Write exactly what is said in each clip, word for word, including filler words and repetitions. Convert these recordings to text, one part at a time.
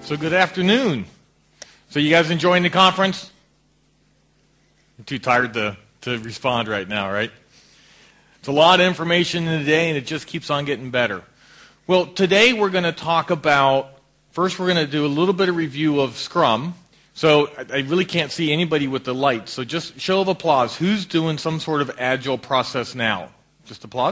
So good afternoon. So you guys enjoying the conference? You're too tired to, to respond right now, right? It's a lot of information in a day, and it just keeps on getting better. Well, today we're going to talk about, first we're going to do a little bit of review of Scrum. So I really can't see anybody with the lights, so just show of applause. Who's doing some sort of agile process now? Just applaud.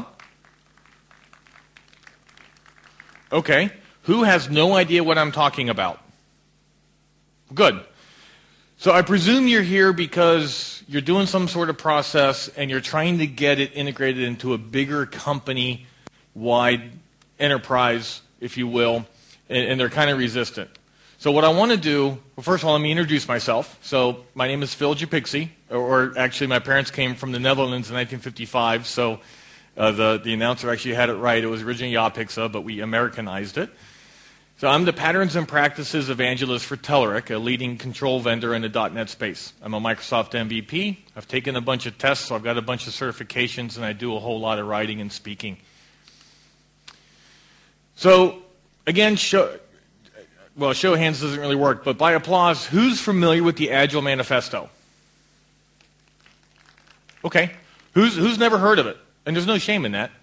Okay. Who has no idea what I'm talking about? Good. So I presume you're here because you're doing some sort of process and you're trying to get it integrated into a bigger company-wide enterprise, if you will, and, and they're kind of resistant. So what I want to do, well, first of all, let me introduce myself. So my name is Phil Japixi, or, or actually my parents came from the Netherlands in nineteen fifty-five, so uh, the, the announcer actually had it right. It was originally Japixa, but we Americanized it. So I'm the Patterns and Practices Evangelist for Telerik, a leading control vendor in the dot net space. I'm a Microsoft M V P. I've taken a bunch of tests, so I've got a bunch of certifications, and I do a whole lot of writing and speaking. So, again, show, well, show of hands doesn't really work, but by applause, who's familiar with the Agile Manifesto? Okay. Who's, who's never heard of it? And there's no shame in that.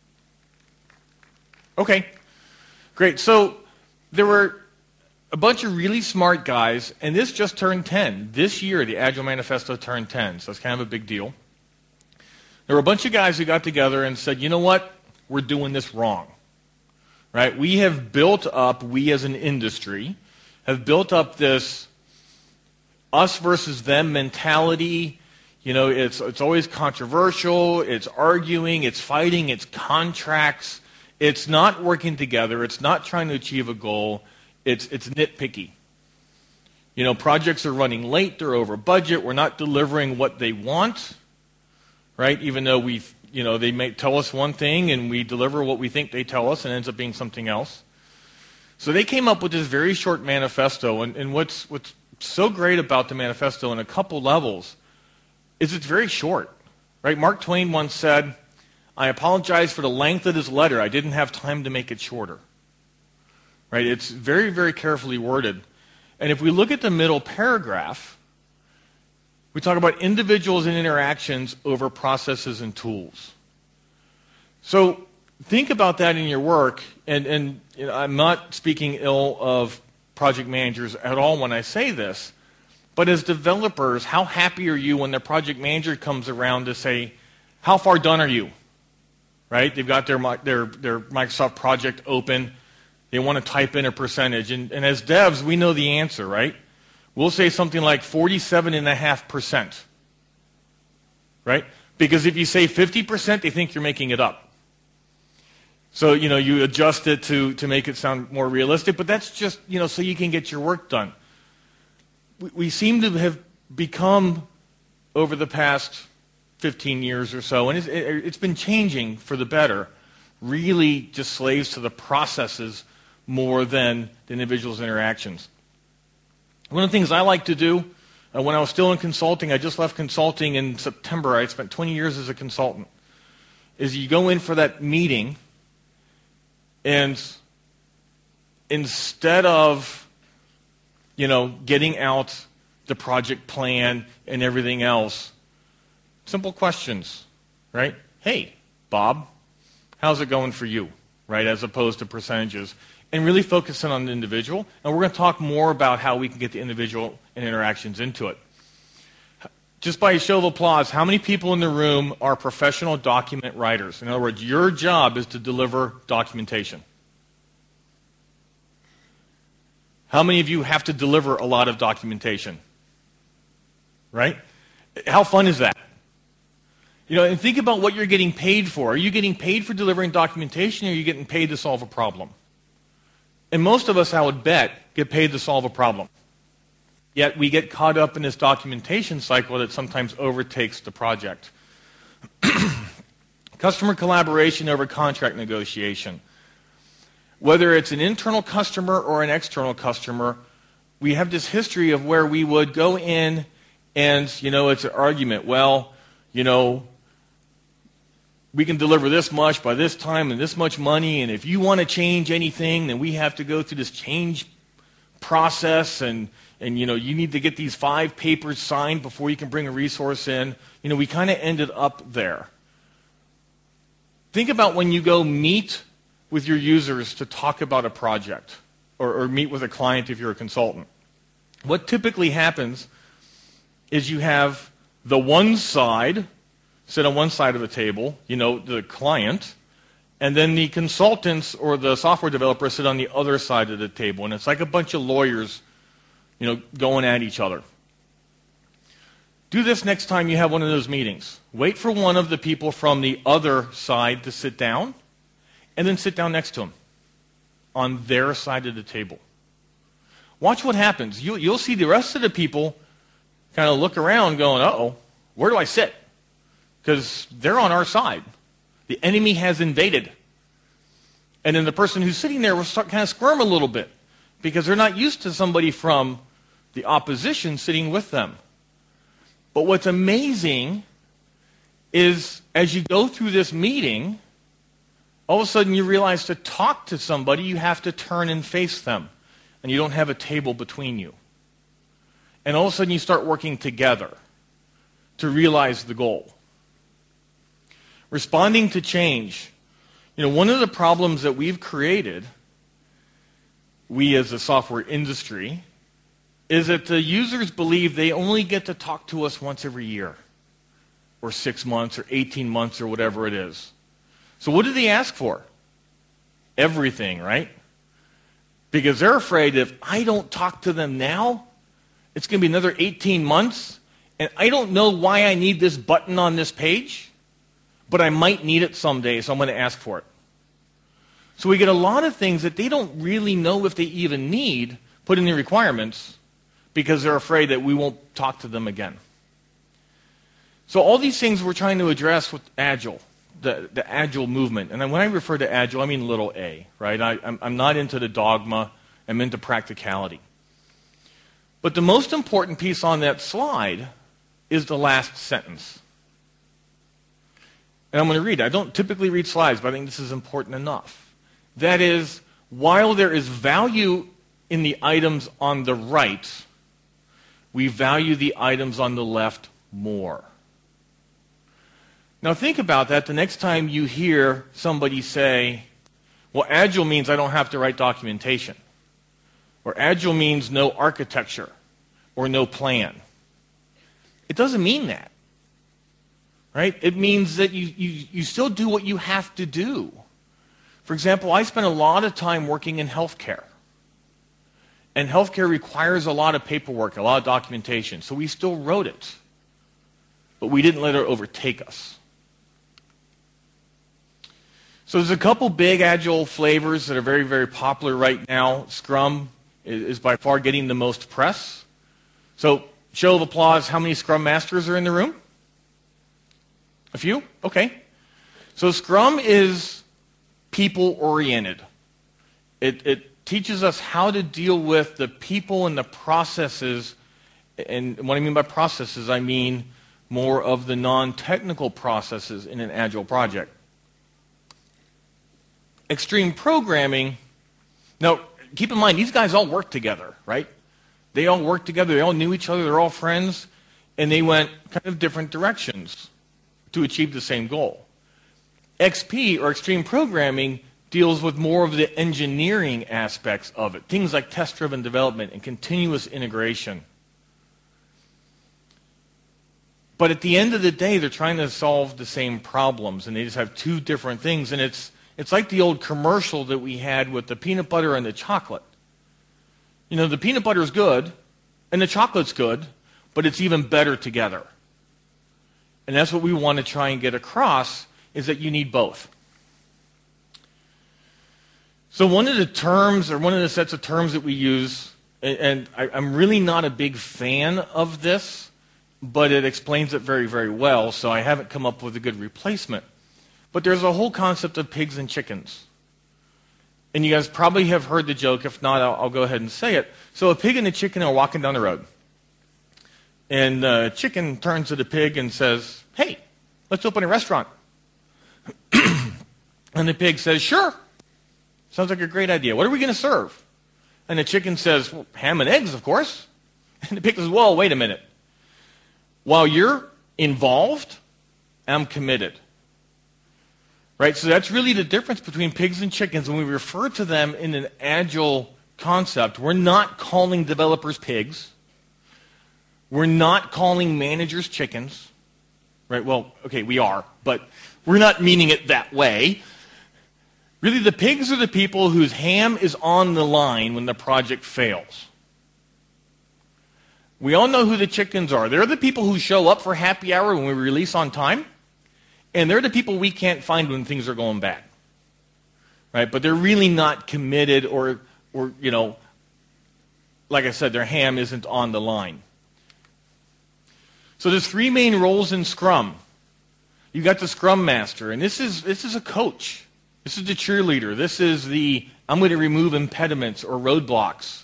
Okay. Great. So, there were a bunch of really smart guys, and this just turned ten. This year, the Agile Manifesto turned ten, so it's kind of a big deal. There were a bunch of guys who got together and said, you know what? We're doing this wrong. Right? We have built up, we as an industry, have built up this us versus them mentality. You know, it's, it's always controversial, it's arguing, it's fighting, it's contracts. It's not working together. It's not trying to achieve a goal. It's, it's nitpicky. You know, projects are running late. They're over budget. We're not delivering what they want, right? Even though we, you know, they may tell us one thing and we deliver what we think they tell us and it ends up being something else. So they came up with this very short manifesto. And, and what's, what's so great about the manifesto on a couple levels is it's very short, right? Mark Twain once said, I apologize for the length of this letter. I didn't have time to make it shorter. Right? It's very, very carefully worded. And if we look at the middle paragraph, we talk about individuals and interactions over processes and tools. So think about that in your work. And, and you know, I'm not speaking ill of project managers at all when I say this. But as developers, how happy are you when the project manager comes around to say, how far done are you? Right? They've got their, their, their Microsoft project open. They want to type in a percentage. And, and as devs, we know the answer, right? We'll say something like forty-seven point five percent. Right? Because if you say fifty percent, they think you're making it up. So, you know, you adjust it to, to make it sound more realistic. But that's just, you know, so you can get your work done. We, we seem to have become, over the past fifteen years or so, and it's, it, it's been changing for the better, really just slaves to the processes more than the individual's interactions. One of the things I like to do, uh, when I was still in consulting, I just left consulting in September, I spent twenty years as a consultant, is you go in for that meeting, and instead of, you know, getting out the project plan and everything else, simple questions, right? Hey, Bob, how's it going for you, right, as opposed to percentages, and really focusing on the individual. And we're going to talk more about how we can get the individual and interactions into it. Just by a show of applause, how many people in the room are professional document writers? In other words, your job is to deliver documentation. How many of you have to deliver a lot of documentation? Right? How fun is that? You know, and think about what you're getting paid for. Are you getting paid for delivering documentation, or are you getting paid to solve a problem? And most of us, I would bet, get paid to solve a problem. Yet we get caught up in this documentation cycle that sometimes overtakes the project. Customer collaboration over contract negotiation. Whether it's an internal customer or an external customer, we have this history of where we would go in and, you know, it's an argument. Well, you know, we can deliver this much by this time and this much money, and if you want to change anything, then we have to go through this change process and, and, you know, you need to get these five papers signed before you can bring a resource in. You know, we kind of ended up there. Think about when you go meet with your users to talk about a project or, or meet with a client if you're a consultant. What typically happens is you have the one side sit on one side of the table, you know, the client, and then the consultants or the software developers sit on the other side of the table. And it's like a bunch of lawyers, you know, going at each other. Do this next time you have one of those meetings. Wait for one of the people from the other side to sit down, and then sit down next to them on their side of the table. Watch what happens. You, you'll see the rest of the people kind of look around going, uh-oh, where do I sit? Because they're on our side. The enemy has invaded. And then the person who's sitting there will start kind of squirm a little bit because they're not used to somebody from the opposition sitting with them. But what's amazing is as you go through this meeting, all of a sudden you realize to talk to somebody, you have to turn and face them. And you don't have a table between you. And all of a sudden you start working together to realize the goal. Responding to change. You know, one of the problems that we've created, we as a software industry, is that the users believe they only get to talk to us once every year, or six months, or eighteen months, or whatever it is. So what do they ask for? Everything, right? Because they're afraid if I don't talk to them now, it's going to be another eighteen months, and I don't know why I need this button on this page, but I might need it someday, so I'm going to ask for it. So we get a lot of things that they don't really know if they even need put in the requirements because they're afraid that we won't talk to them again. So all these things we're trying to address with Agile, the, the Agile movement. And then when I refer to Agile, I mean little a, right? I, I'm, I'm not into the dogma. I'm into practicality. But the most important piece on that slide is the last sentence. And I'm going to read it. I don't typically read slides, but I think this is important enough. That is, while there is value in the items on the right, we value the items on the left more. Now think about that the next time you hear somebody say, well, Agile means I don't have to write documentation. Or Agile means no architecture or no plan. It doesn't mean that. Right? It means that you, you, you still do what you have to do. For example, I spent a lot of time working in healthcare. And healthcare requires a lot of paperwork, a lot of documentation. So we still wrote it. But we didn't let it overtake us. So there's a couple big Agile flavors that are very, very popular right now. Scrum is, is by far getting the most press. So show of applause, how many Scrum Masters are in the room? A few? Okay. So Scrum is people-oriented. It, it teaches us how to deal with the people and the processes. And what I mean by processes, I mean more of the non-technical processes in an Agile project. Extreme programming, now keep in mind, these guys all work together, right? They all worked together, they all knew each other, they're all friends, and they went kind of different directions to achieve the same goal. X P, or extreme programming, deals with more of the engineering aspects of it, things like test-driven development and continuous integration. But at the end of the day, they're trying to solve the same problems, and they just have two different things, and it's It's like the old commercial that we had with the peanut butter and the chocolate. You know, the peanut butter is good, and the chocolate's good, but it's even better together. And that's what we want to try and get across, is that you need both. So one of the terms, or one of the sets of terms that we use, and I, I'm really not a big fan of this, but it explains it very, very well, so I haven't come up with a good replacement. But there's a whole concept of pigs and chickens. And you guys probably have heard the joke. If not, I'll, I'll go ahead and say it. So a pig and a chicken are walking down the road. And the chicken turns to the pig and says, hey, let's open a restaurant. And the pig says, sure. Sounds like a great idea. What are we going to serve? And the chicken says, well, ham and eggs, of course. And the pig says, well, wait a minute. While you're involved, I'm committed. Right? So that's really the difference between pigs and chickens. When we refer to them in an agile concept, we're not calling developers pigs. We're not calling managers chickens. Right? Well, okay, we are, but we're not meaning it that way. Really, the pigs are the people whose ham is on the line when the project fails. We all know who the chickens are. They're the people who show up for happy hour when we release on time, and they're the people we can't find when things are going bad. Right? But they're really not committed or, or you know, like I said, their ham isn't on the line. So there's three main roles in Scrum. You got the Scrum Master, and this is this is a coach. This is the cheerleader. This is the, I'm going to remove impediments or roadblocks.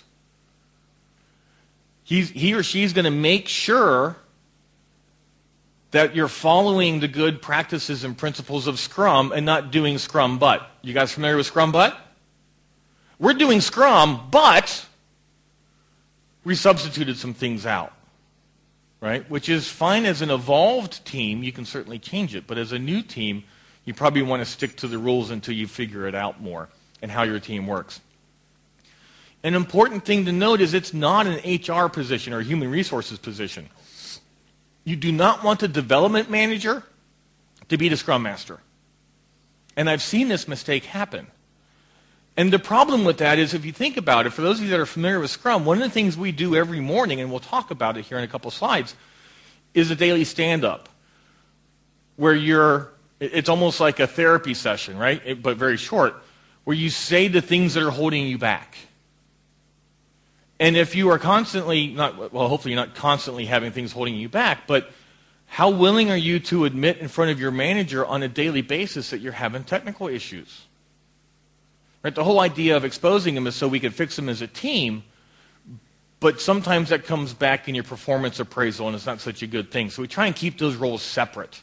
He's, he or she's going to make sure that you're following the good practices and principles of Scrum and not doing Scrum but. You guys familiar with Scrum but? We're doing Scrum, but we substituted some things out. Right? Which is fine as an evolved team. You can certainly change it. But as a new team, you probably want to stick to the rules until you figure it out more and how your team works. An important thing to note is it's not an H R position or a human resources position. You do not want the development manager to be the Scrum Master. And I've seen this mistake happen. And the problem with that is, if you think about it, for those of you that are familiar with Scrum, one of the things we do every morning, and we'll talk about it here in a couple slides, is a daily stand-up, where you're, it's almost like a therapy session, right? It, but very short, where you say the things that are holding you back. And if you are constantly, not well, hopefully you're not constantly having things holding you back, but how willing are you to admit in front of your manager on a daily basis that you're having technical issues? Right? The whole idea of exposing them is so we can fix them as a team, but sometimes that comes back in your performance appraisal, and it's not such a good thing. So we try and keep those roles separate.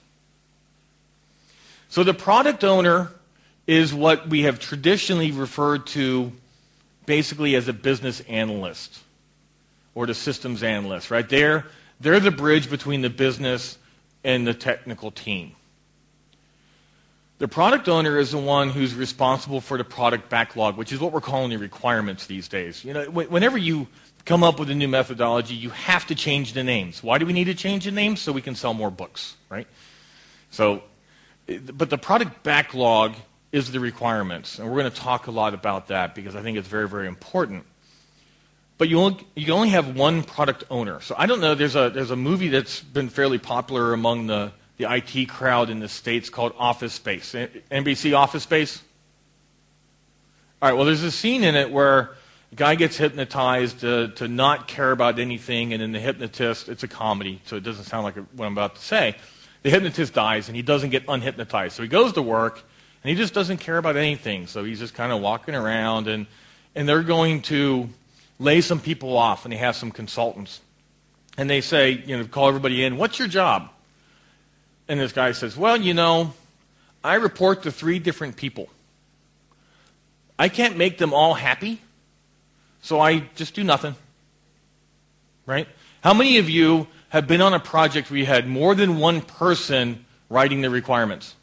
So the product owner is what we have traditionally referred to basically as a business analyst or the systems analyst. Right? They're, they're the bridge between the business and the technical team. The product owner is the one who's responsible for the product backlog, which is what we're calling the requirements these days. You know, whenever you come up with a new methodology, you have to change the names. Why do we need to change the names? So we can sell more books, right? So, but the product backlog is the requirements, and we're going to talk a lot about that because I think it's very, very important. But you only, you only have one product owner. So I don't know, there's a, there's a movie that's been fairly popular among the the I T crowd in the States called Office Space. N B C Office Space? All right, well, there's a scene in it where a guy gets hypnotized to, to not care about anything, and then the hypnotist, it's a comedy, so it doesn't sound like what I'm about to say, the hypnotist dies, and he doesn't get unhypnotized. So he goes to work, and he just doesn't care about anything. So he's just kind of walking around, and, and they're going to lay some people off, and they have some consultants. And they say, you know, call everybody in, what's your job? And this guy says, well, you know, I report to three different people. I can't make them all happy, so I just do nothing. Right? How many of you have been on a project where you had more than one person writing the requirements?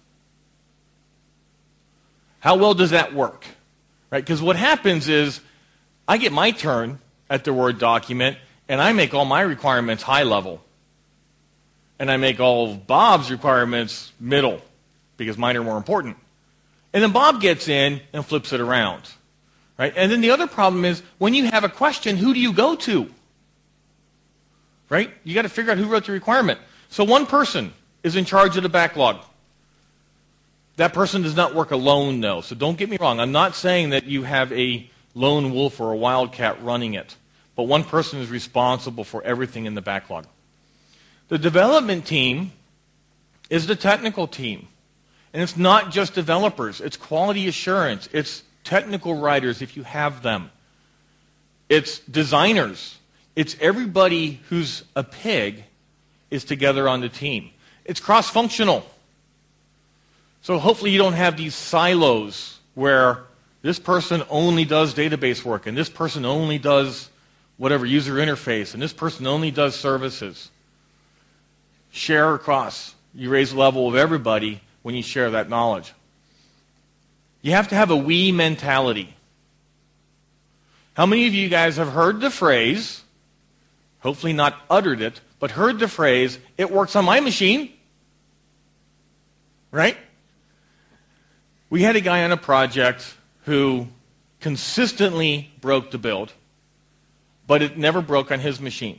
How well does that work? Right? Because what happens is I get my turn at the Word document, and I make all my requirements high level. And I make all of Bob's requirements middle, because mine are more important. And then Bob gets in and flips it around. Right? And then the other problem is, when you have a question, who do you go to? Right? You got to figure out who wrote the requirement. So one person is in charge of the backlog. That person does not work alone, though. So don't get me wrong. I'm not saying that you have a lone wolf or a wildcat running it. But one person is responsible for everything in the backlog. The development team is the technical team. And it's not just developers. It's quality assurance. It's technical writers, if you have them. It's designers. It's everybody who's a pig is together on the team. It's cross-functional. So hopefully you don't have these silos where This person only does database work, and this person only does whatever, user interface, and this person only does services. Share across. You raise the level of everybody when you share that knowledge. You have to have a we mentality. How many of you guys have heard the phrase, hopefully not uttered it, but heard the phrase, it works on my machine? Right? We had a guy on a project who consistently broke the build, but it never broke on his machine.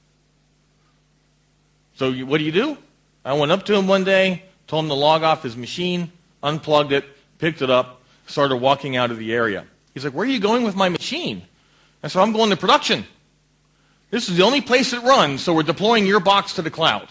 So you, what do you do? I went up to him one day, told him to log off his machine, unplugged it, picked it up, started walking out of the area. He's like, where are you going with my machine? I said, I'm going to production. This is the only place it runs, so we're deploying your box to the cloud.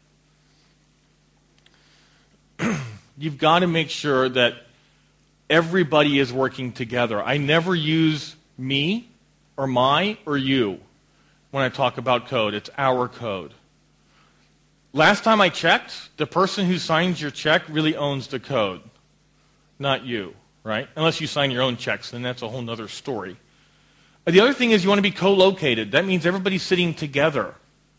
You've got to make sure that everybody is working together. I never use me or my or you when I talk about code. It's our code. Last time I checked, the person who signs your check really owns the code, not you, right? Unless you sign your own checks, then that's a whole other story. The other thing is you want to be co-located. That means everybody's sitting together.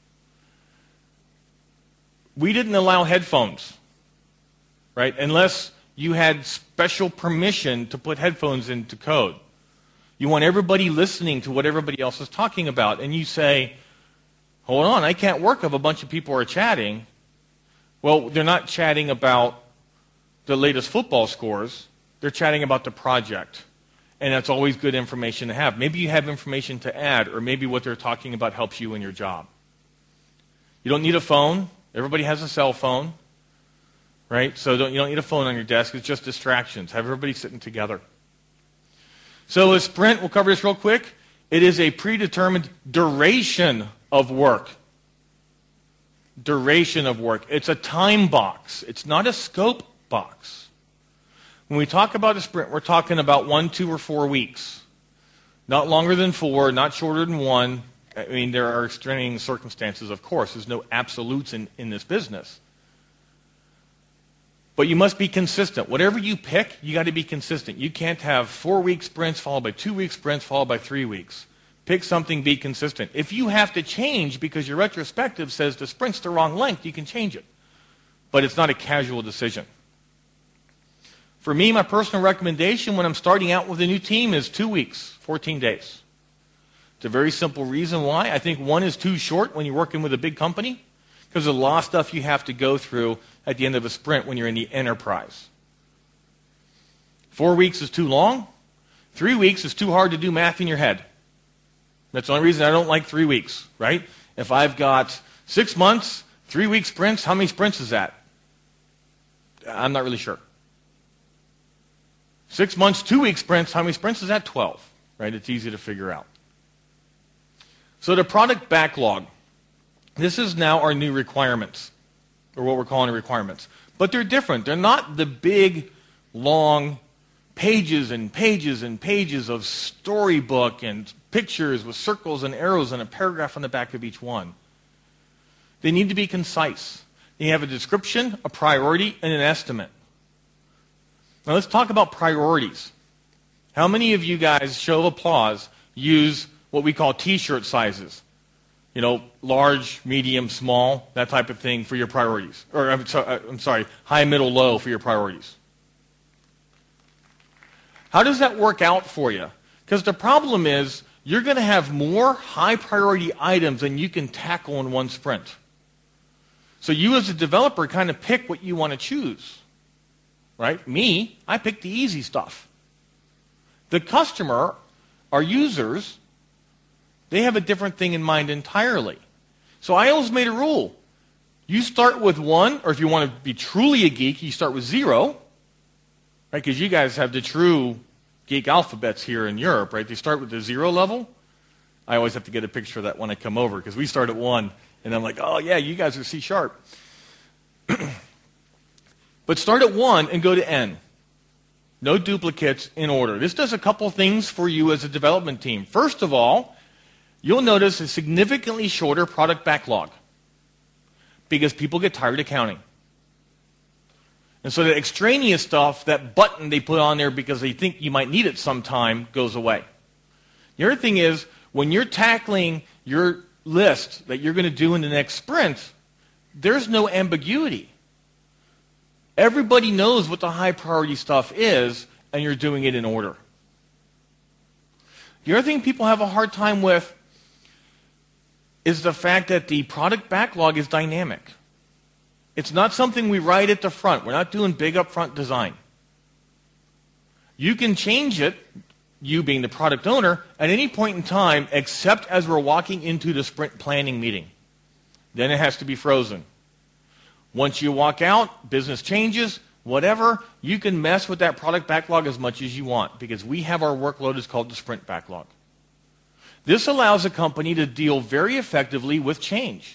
We didn't allow headphones, right? Unless you had special permission to put headphones into code. You want everybody listening to what everybody else is talking about. And you say, hold on, I can't work if a bunch of people are chatting. Well, they're not chatting about the latest football scores. They're chatting about the project. And that's always good information to have. Maybe you have information to add, or maybe what they're talking about helps you in your job. You don't need a phone. Everybody has a cell phone, right? So don't, you don't need a phone on your desk. It's just distractions. Have everybody sitting together. So a sprint, we'll cover this real quick. It is a predetermined duration of work. Duration of work. It's a time box. It's not a scope box. When we talk about a sprint, we're talking about one, two, or four weeks. Not longer than four, not shorter than one. I mean, there are extraneous circumstances, of course. There's no absolutes in, in this business. But you must be consistent. Whatever you pick, you got to be consistent. You can't have four-week sprints followed by two-week sprints followed by three weeks. Pick something, be consistent. If you have to change because your retrospective says the sprint's the wrong length, you can change it. But it's not a casual decision. For me, my personal recommendation when I'm starting out with a new team is two weeks, fourteen days. It's a very simple reason why. I think one is too short when you're working with a big company because there's a lot of stuff you have to go through at the end of a sprint when you're in the enterprise. Four weeks is too long. Three weeks is too hard to do math in your head. That's the only reason I don't like three weeks, right? If I've got six months, three-week sprints, how many sprints is that? I'm not really sure. Six months, two-week sprints, how many sprints is that? twelve, right? It's easy to figure out. So the product backlog. This is now our new requirements, or what we're calling requirements. But they're different. They're not the big, long pages and pages and pages of storybook and pictures with circles and arrows and a paragraph on the back of each one. They need to be concise. They have a description, a priority, and an estimate. Now let's talk about priorities. How many of you guys, show of applause, use what we call t-shirt sizes? You know, large, medium, small, that type of thing for your priorities. Or I'm, so, I'm sorry, high, middle, low for your priorities. How does that work out for you? Because the problem is you're going to have more high priority items than you can tackle in one sprint. So you as a developer kind of pick what you want to choose. Right? Me, I pick the easy stuff. The customer, our users, they have a different thing in mind entirely. So I always made a rule. You start with one, or if you want to be truly a geek, you start with zero. Right? Because you guys have the true geek alphabets here in Europe, right? They start with the zero level. I always have to get a picture of that when I come over, because we start at one, and I'm like, oh yeah, you guys are C sharp. But start at one and go to N. No duplicates in order. This does a couple things for you as a development team. First of all, you'll notice a significantly shorter product backlog because people get tired of counting. And so the extraneous stuff, that button they put on there because they think you might need it sometime, goes away. The other thing is, when you're tackling your list that you're going to do in the next sprint, there's no ambiguity. Everybody knows what the high priority stuff is, and you're doing it in order. The other thing people have a hard time with is the fact that the product backlog is dynamic. It's not something we write at the front. We're not doing big upfront design. You can change it, you being the product owner, at any point in time except as we're walking into the sprint planning meeting. Then it has to be frozen. Once you walk out, business changes, whatever, you can mess with that product backlog as much as you want because we have our workload is called the sprint backlog. This allows a company to deal very effectively with change.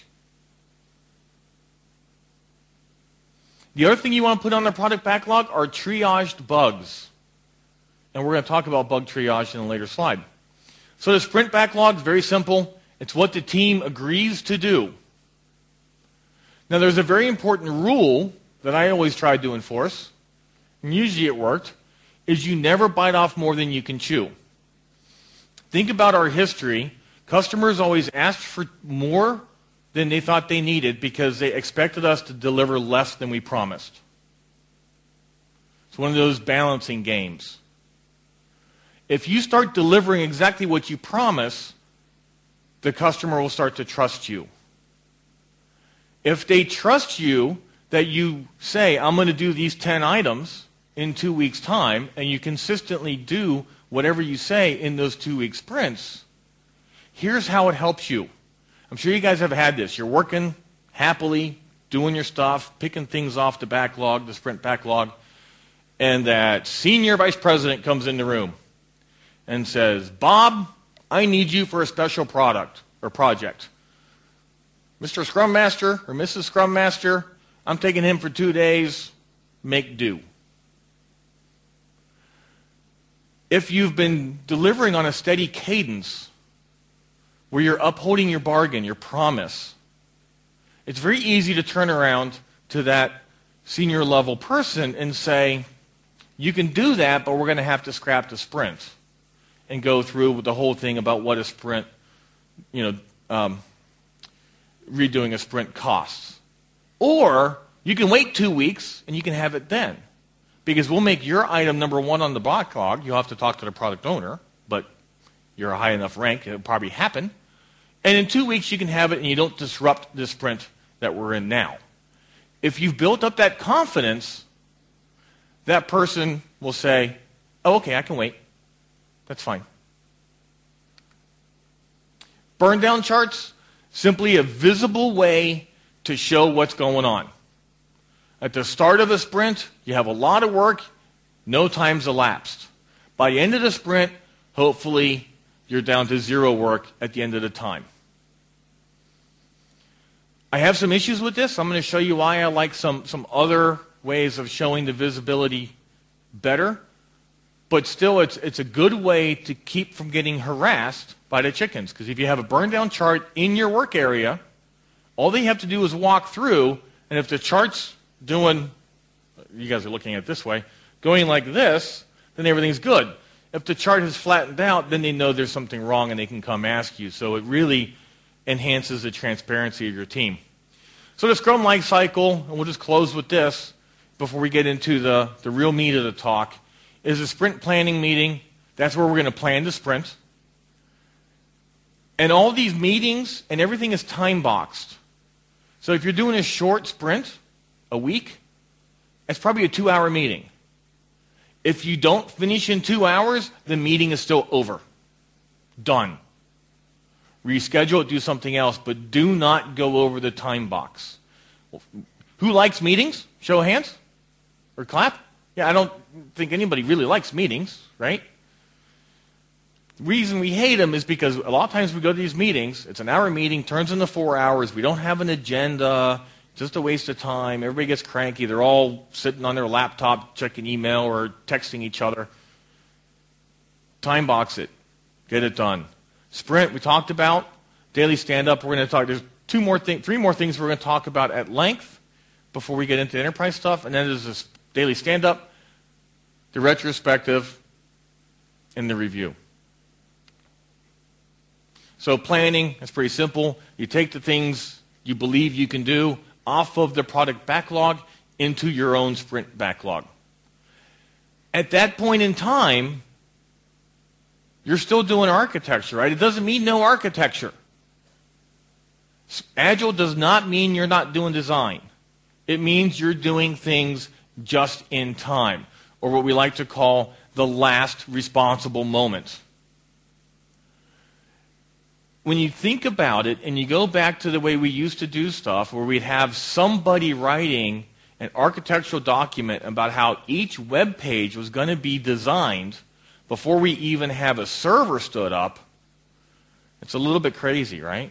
The other thing you want to put on the product backlog are triaged bugs. And we're going to talk about bug triage in a later slide. So the sprint backlog is very simple. It's what the team agrees to do. Now there's a very important rule that I always tried to enforce, and usually it worked, is you never bite off more than you can chew. Think about our history. Customers always asked for more than they thought they needed because they expected us to deliver less than we promised. It's one of those balancing games. If you start delivering exactly what you promise, the customer will start to trust you. If they trust you that you say, I'm going to do these ten items in two weeks' time, and you consistently do whatever you say in those two-week sprints, here's how it helps you. I'm sure you guys have had this. You're working happily, doing your stuff, picking things off the backlog, the sprint backlog, and that senior vice president comes in the room and says, Bob, I need you for a special product or project. Mister Scrum Master or Missus Scrum Master, I'm taking him for two days, make do. If you've been delivering on a steady cadence where you're upholding your bargain, your promise, it's very easy to turn around to that senior level person and say, you can do that, but we're going to have to scrap the sprint and go through with the whole thing about what a sprint, you know, um, redoing a sprint costs. Or you can wait two weeks and you can have it then. Because we'll make your item number one on the backlog. You'll have to talk to the product owner, but you're a high enough rank, it'll probably happen. And in two weeks you can have it and you don't disrupt the sprint that we're in now. If you've built up that confidence, that person will say, oh, okay, I can wait. That's fine. Burn down charts, simply a visible way to show what's going on. At the start of a sprint, you have a lot of work, no time's elapsed. By the end of the sprint, hopefully you're down to zero work at the end of the time. I have some issues with this. I'm going to show you why I like some, some other ways of showing the visibility better. But still, it's, it's a good way to keep from getting harassed by the chickens. Because if you have a burn down chart in your work area, all they have to do is walk through, and if the chart's doing, you guys are looking at it this way, going like this, then everything's good. If the chart has flattened out, then they know there's something wrong and they can come ask you. So it really enhances the transparency of your team. So the Scrum life cycle, and we'll just close with this before we get into the, the real meat of the talk, is a sprint planning meeting. That's where we're going to plan the sprint. And all these meetings and everything is time boxed. So if you're doing a short sprint, a week, it's probably a two-hour meeting. If you don't finish in two hours, the meeting is still over. Done. Reschedule it, do something else, but do not go over the time box. Who likes meetings? Show of hands? Or clap? Yeah, I don't think anybody really likes meetings, right? The reason we hate them is because a lot of times we go to these meetings, it's an hour meeting, turns into four hours, we don't have an agenda, just a waste of time, everybody gets cranky, they're all sitting on their laptop checking email or texting each other. Time box it. Get it done. Sprint, we talked about. Daily stand-up, we're going to talk, there's two more things, three more things we're going to talk about at length before we get into enterprise stuff, and then there's this daily stand-up, the retrospective, and the review. So planning is pretty simple. You take the things you believe you can do off of the product backlog into your own sprint backlog. At that point in time, you're still doing architecture, right? It doesn't mean no architecture. Agile does not mean you're not doing design. It means you're doing things just in time, or what we like to call the last responsible moment. When you think about it and you go back to the way we used to do stuff, where we'd have somebody writing an architectural document about how each web page was going to be designed before we even have a server stood up, it's a little bit crazy, right?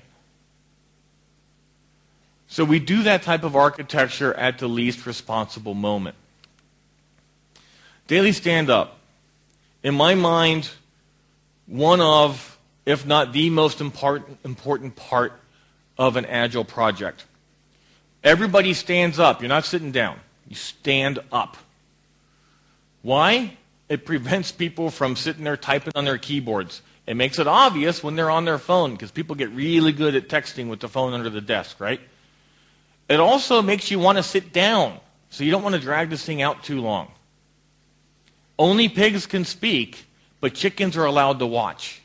So we do that type of architecture at the least responsible moment. Daily stand-up. In my mind, one of, if not the most important, important part of an Agile project. Everybody stands up. You're not sitting down. You stand up. Why? It prevents people from sitting there typing on their keyboards. It makes it obvious when they're on their phone, because people get really good at texting with the phone under the desk, right? It also makes you want to sit down, so you don't want to drag this thing out too long. Only pigs can speak, but chickens are allowed to watch.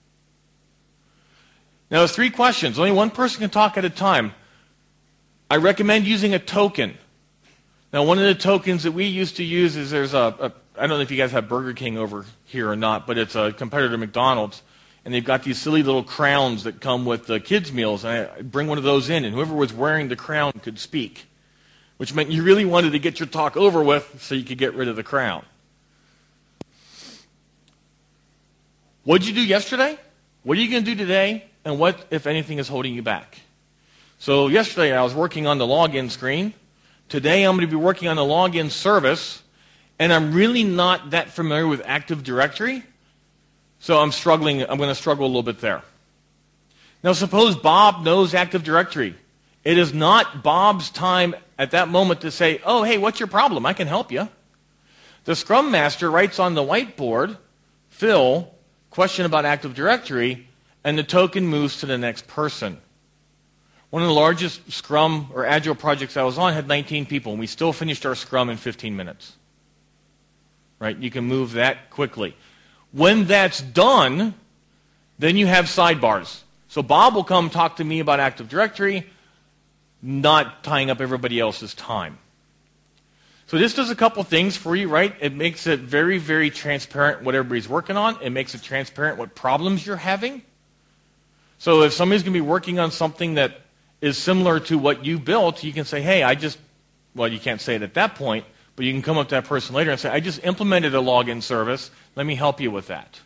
Now, there's three questions. Only one person can talk at a time. I recommend using a token. Now, one of the tokens that we used to use is there's a, a I don't know if you guys have Burger King over here or not, but it's a competitor to McDonald's, and they've got these silly little crowns that come with the kids' meals, and I bring one of those in, and whoever was wearing the crown could speak, which meant you really wanted to get your talk over with so you could get rid of the crown. What did you do yesterday? What are you going to do today? And what, if anything, is holding you back? So yesterday I was working on the login screen. Today I'm going to be working on the login service, and I'm really not that familiar with Active Directory, so I'm struggling. I'm going to struggle a little bit there. Now suppose Bob knows Active Directory. It is not Bob's time at that moment to say, oh, hey, what's your problem? I can help you. The Scrum Master writes on the whiteboard, Phil, question about Active Directory, and the token moves to the next person. One of the largest Scrum or Agile projects I was on had nineteen people, and we still finished our Scrum in fifteen minutes. Right? You can move that quickly. When that's done, then you have sidebars. So Bob will come talk to me about Active Directory, not tying up everybody else's time. So this does a couple things for you, right? It makes it very, very transparent what everybody's working on. It makes it transparent what problems you're having. So if somebody's going to be working on something that is similar to what you built, you can say, hey, I just, well, you can't say it at that point, but you can come up to that person later and say, I just implemented a login service. Let me help you with that.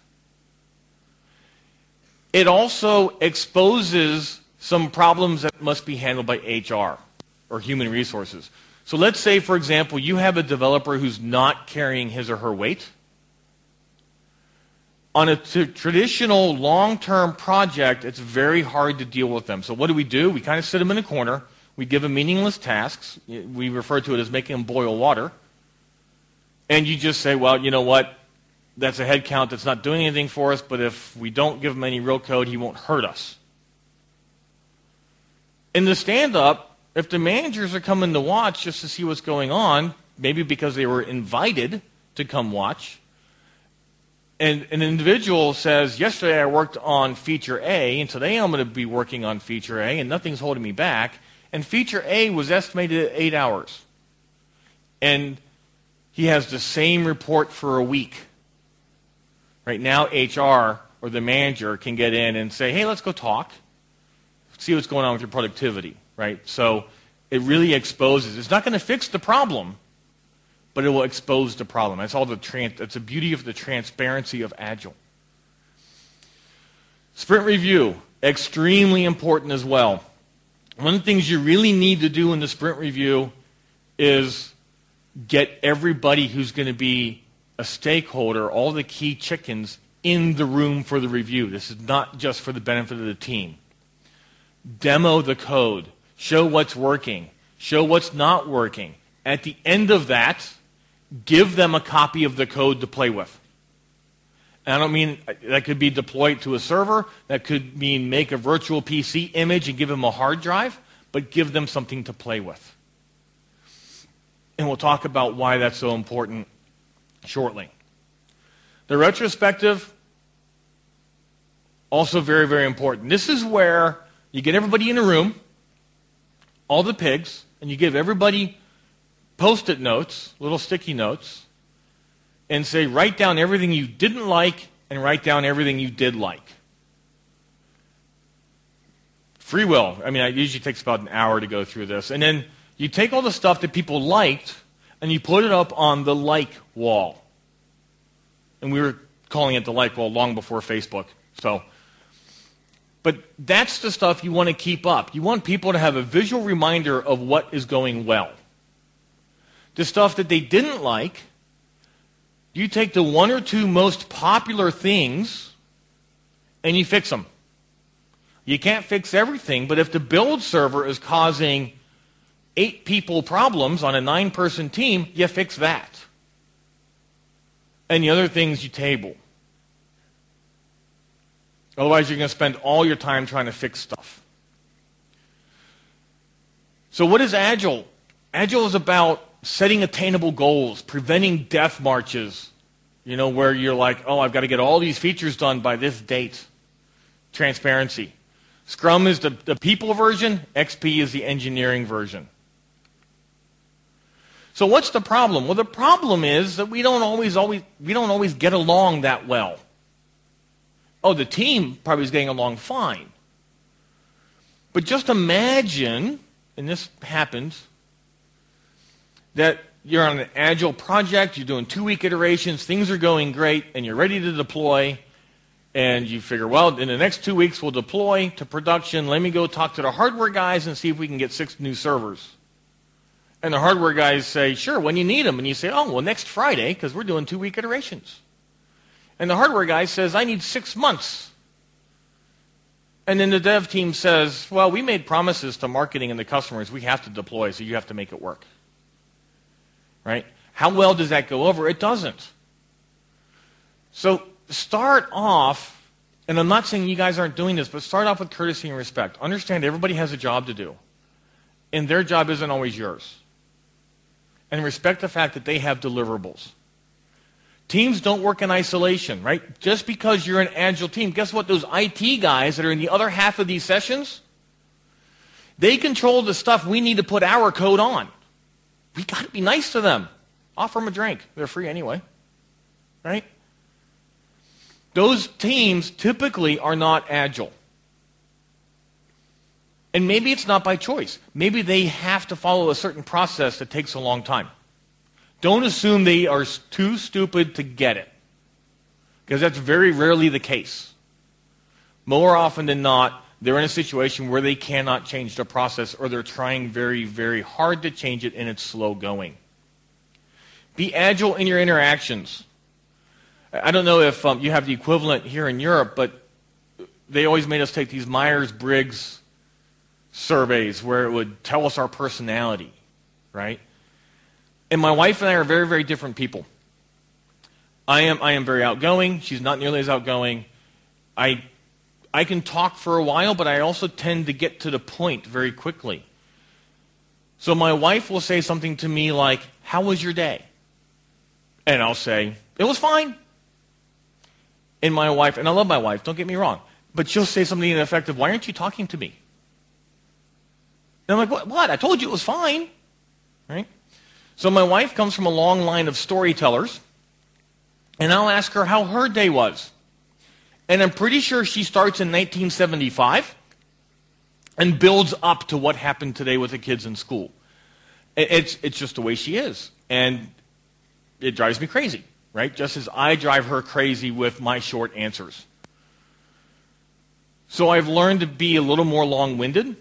It also exposes some problems that must be handled by H R or human resources. So let's say, for example, you have a developer who's not carrying his or her weight. On a t- traditional long-term project, it's very hard to deal with them. So what do we do? We kind of sit them in a corner. We give them meaningless tasks. We refer to it as making them boil water. And you just say, well, you know what? That's a head count that's not doing anything for us, but if we don't give him any real code, he won't hurt us. In the stand-up, if the managers are coming to watch just to see what's going on, maybe because they were invited to come watch, and an individual says, yesterday I worked on feature A, and today I'm going to be working on feature A, and nothing's holding me back, and feature A was estimated at eight hours. And he has the same report for a week. Right now, H R or the manager can get in and say, hey, let's go talk. See what's going on with your productivity, right? So it really exposes. It's not going to fix the problem, but it will expose the problem. That's all the trans- that's the beauty of the transparency of Agile. Sprint review, extremely important as well. One of the things you really need to do in the sprint review is get everybody who's going to be a stakeholder, all the key chickens, in the room for the review. This is not just for the benefit of the team. Demo the code. Show what's working. Show what's not working. At the end of that, give them a copy of the code to play with. And I don't mean that could be deployed to a server. That could mean make a virtual P C image and give them a hard drive, but give them something to play with. And we'll talk about why that's so important shortly. The retrospective, also very, very important. This is where you get everybody in a room, all the pigs, and you give everybody Post-it notes, little sticky notes, and say, write down everything you didn't like and write down everything you did like. Free will. I mean, it usually takes about an hour to go through this. And then you take all the stuff that people liked and you put it up on the like wall. And we were calling it the like wall long before Facebook. So, but that's the stuff you want to keep up. You want people to have a visual reminder of what is going well. The stuff that they didn't like, you take the one or two most popular things and you fix them. You can't fix everything, but if the build server is causing eight people problems on a nine-person team, you fix that. And the other things you table. Otherwise, you're going to spend all your time trying to fix stuff. So what is Agile? Agile is about setting attainable goals, preventing death marches, you know, where you're like, oh, I've got to get all these features done by this date. Transparency. Scrum is the, the people version. X P is the engineering version. So what's the problem? Well, the problem is that we don't always, always, we don't always get along that well. Oh, the team probably is getting along fine. But just imagine, and this happens, that you're on an Agile project, you're doing two-week iterations, things are going great, and you're ready to deploy, and you figure, well, in the next two weeks we'll deploy to production. Let me go talk to the hardware guys and see if we can get six new servers. And the hardware guys say, sure, when you need them. And you say, oh, well, next Friday, because we're doing two-week iterations. And the hardware guy says, I need six months. And then the dev team says, well, we made promises to marketing and the customers. We have to deploy, so you have to make it work. Right? How well does that go over? It doesn't. So start off, and I'm not saying you guys aren't doing this, but start off with courtesy and respect. Understand everybody has a job to do, and their job isn't always yours. And respect the fact that they have deliverables. Teams don't work in isolation, right? Just because you're an Agile team, guess what? Those I T guys that are in the other half of these sessions, they control the stuff we need to put our code on. We got to be nice to them. Offer them a drink. They're free anyway. Right? Those teams typically are not Agile. And maybe it's not by choice. Maybe they have to follow a certain process that takes a long time. Don't assume they are too stupid to get it, because that's very rarely the case. More often than not, they're in a situation where they cannot change the process, or they're trying very, very hard to change it and it's slow going. Be agile in your interactions. I don't know if um, you have the equivalent here in Europe, but they always made us take these Myers-Briggs surveys where it would tell us our personality, right? And my wife and I are very, very different people. I am, I am very outgoing. She's not nearly as outgoing. I, I can talk for a while, but I also tend to get to the point very quickly. So my wife will say something to me like, how was your day? And I'll say, it was fine. And my wife, and I love my wife, don't get me wrong, but she'll say something in effect of, why aren't you talking to me? And I'm like, what? what? I told you it was fine. Right? So my wife comes from a long line of storytellers, and I'll ask her how her day was. And I'm pretty sure she starts in nineteen seventy-five and builds up to what happened today with the kids in school. It's, it's just the way she is. And it drives me crazy, right? Just as I drive her crazy with my short answers. So I've learned to be a little more long-winded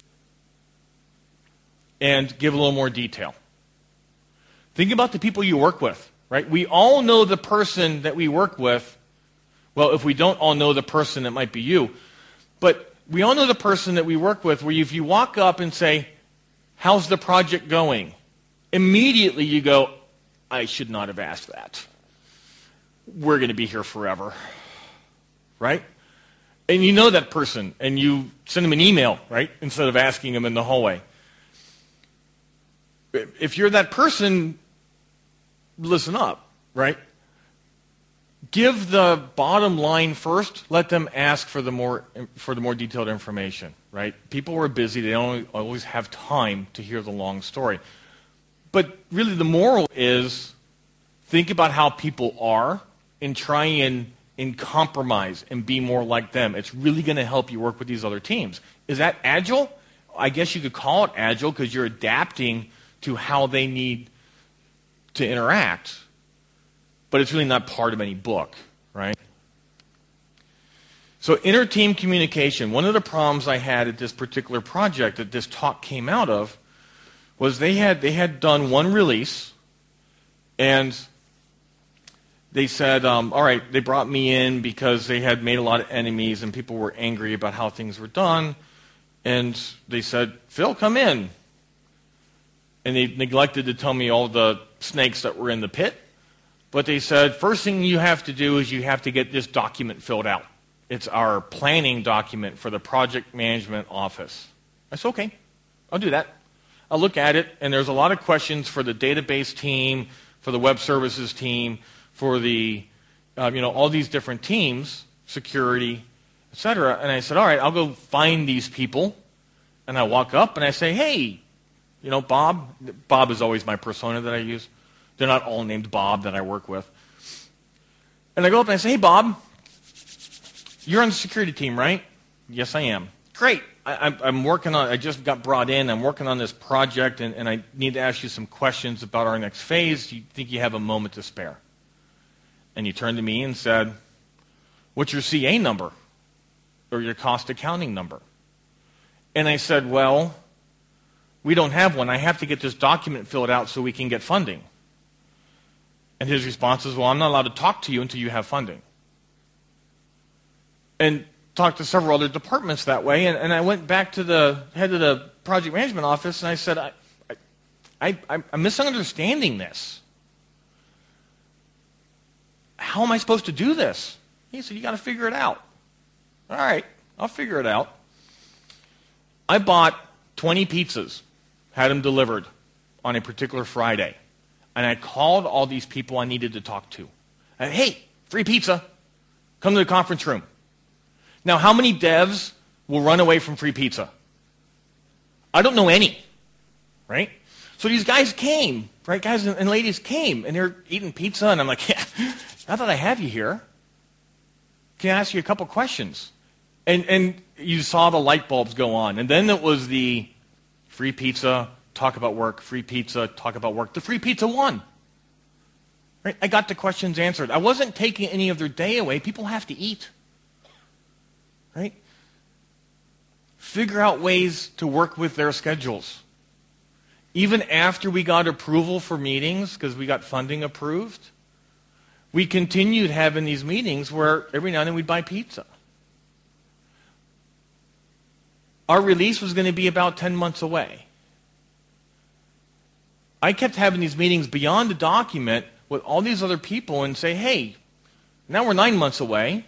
and give a little more detail. Think about the people you work with, right? We all know the person that we work with. Well, if we don't all know the person, it might be you. But we all know the person that we work with where if you walk up and say, how's the project going? Immediately you go, I should not have asked that. We're going to be here forever, right? And you know that person, and you send them an email, right, instead of asking them in the hallway. If you're that person, listen up, right? Give the bottom line first. Let them ask for the more for the more detailed information, right? People are busy. They don't always have time to hear the long story. But really the moral is think about how people are and try and, and compromise and be more like them. It's really going to help you work with these other teams. Is that agile? I guess you could call it agile because you're adapting to how they need to interact. But it's really not part of any book, right? So inter-team communication. One of the problems I had at this particular project that this talk came out of was they had they had done one release, and they said, um, all right, they brought me in because they had made a lot of enemies and people were angry about how things were done. And they said, Phil, come in. And they neglected to tell me all the snakes that were in the pit. But they said, first thing you have to do is you have to get this document filled out. It's our planning document for the project management office. I said, okay, I'll do that. I'll look at it, and there's a lot of questions for the database team, for the web services team, for the, um, you know, all these different teams, security, et cetera. And I said, all right, I'll go find these people. And I walk up and I say, hey, you know, Bob. Bob is always my persona that I use. They're not all named Bob that I work with. And I go up and I say, hey, Bob, you're on the security team, right? Yes, I am. Great. I, I'm working on, I just got brought in. I'm working on this project, and, and I need to ask you some questions about our next phase. Do you think you have a moment to spare? And he turned to me and said, what's your C A number? Or your cost accounting number? And I said, well, we don't have one. I have to get this document filled out so we can get funding. And his response is, well, I'm not allowed to talk to you until you have funding. And talked to several other departments that way, and, and I went back to the head of the project management office, and I said, I, I, I, I'm misunderstanding this. How am I supposed to do this? He said, you got to figure it out. All right, I'll figure it out. I bought twenty pizzas, had them delivered on a particular Friday, and I called all these people I needed to talk to. I said, hey, free pizza. Come to the conference room. Now, how many devs will run away from free pizza? I don't know any, right? So these guys came, right? Guys and ladies came, and they're eating pizza, and I'm like, yeah, now that I have you here, can I ask you a couple questions? And, and you saw the light bulbs go on. And then it was the free pizza, talk about work, free pizza, talk about work. The free pizza won. Right? I got the questions answered. I wasn't taking any of their day away. People have to eat. Right? Figure out ways to work with their schedules. Even after we got approval for meetings, because we got funding approved, we continued having these meetings where every now and then we'd buy pizza. Our release was going to be about ten months away. I kept having these meetings beyond the document with all these other people and say, hey, now we're nine months away.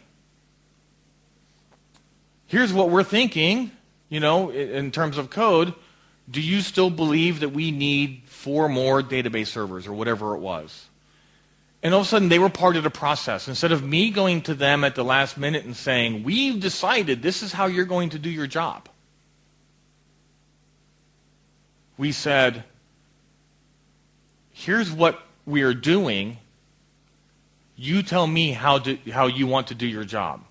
Here's what we're thinking, you know, in terms of code. Do you still believe that we need four more database servers or whatever it was? And all of a sudden, they were part of the process. Instead of me going to them at the last minute and saying, we've decided this is how you're going to do your job. We said, here's what we are doing. You tell me how, to, how you want to do your job.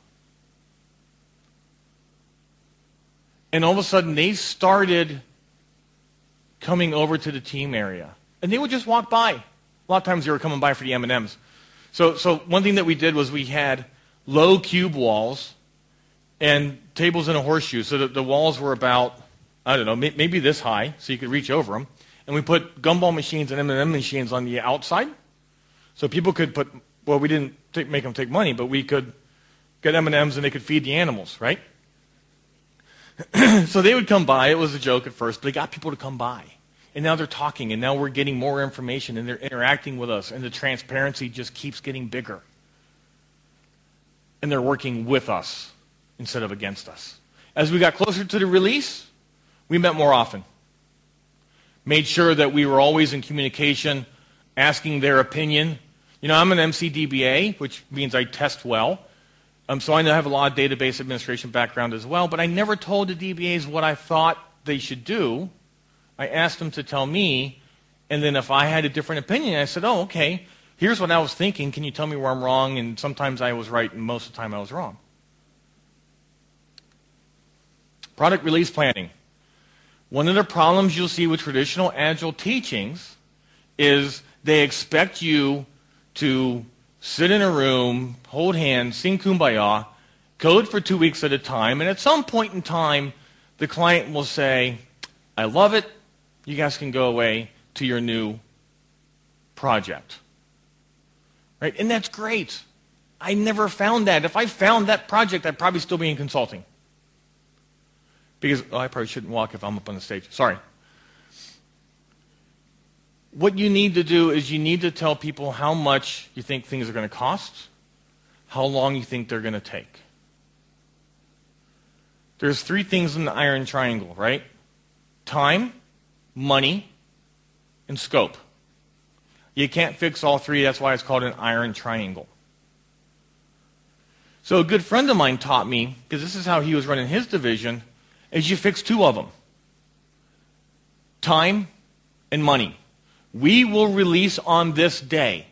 And all of a sudden, they started coming over to the team area. And they would just walk by. A lot of times they were coming by for the M and M's. So, so one thing that we did was we had low cube walls and tables in a horseshoe. So that the walls were about, I don't know, maybe this high, so you could reach over them. And we put gumball machines and M and M machines on the outside. So people could put, well, we didn't take, make them take money, but we could get M and M's and they could feed the animals, right? So they would come by. It was a joke at first, but they got people to come by. And now they're talking, and now we're getting more information, and they're interacting with us, and the transparency just keeps getting bigger. And they're working with us instead of against us. As we got closer to the release, we met more often. Made sure that we were always in communication, asking their opinion. You know, I'm an M C D B A, which means I test well. Um, so I know I have a lot of database administration background as well, but I never told the D B As what I thought they should do. I asked them to tell me, and then if I had a different opinion, I said, oh, okay, here's what I was thinking. Can you tell me where I'm wrong? And sometimes I was right, and most of the time I was wrong. Product release planning. One of the problems you'll see with traditional Agile teachings is they expect you to sit in a room, hold hands, sing Kumbaya, code for two weeks at a time, and at some point in time, the client will say, I love it, you guys can go away to your new project. Right? And that's great. I never found that. If I found that project, I'd probably still be in consulting. Because, oh, I probably shouldn't walk if I'm up on the stage. Sorry. What you need to do is you need to tell people how much you think things are going to cost, how long you think they're going to take. There's three things in the iron triangle, right? Time, money, and scope. You can't fix all three. That's why it's called an iron triangle. So a good friend of mine taught me, because this is how he was running his division, is you fix two of them. Time and money. We will release on this day.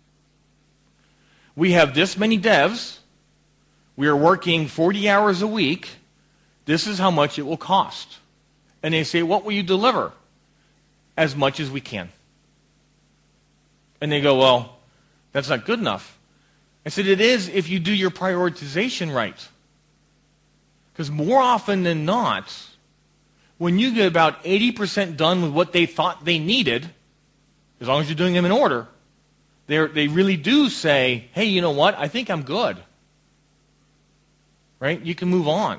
We have this many devs. We are working forty hours a week. This is how much it will cost. And they say, what will you deliver? As much as we can. And they go, well, that's not good enough. I said, it is if you do your prioritization right. Because more often than not, when you get about eighty percent done with what they thought they needed, as long as you're doing them in order, they really do say, hey, you know what? I think I'm good. Right? You can move on.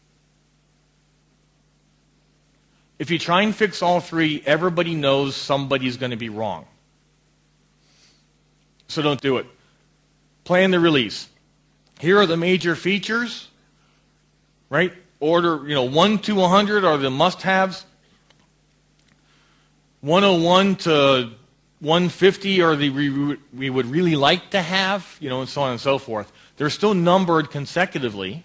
If you try and fix all three, everybody knows somebody's going to be wrong. So don't do it. Plan the release. Here are the major features. Right? Order, you know, one to one hundred are the must-haves. one oh one to one fifty are the we, we would really like to have, you know, and so on and so forth. They're still numbered consecutively.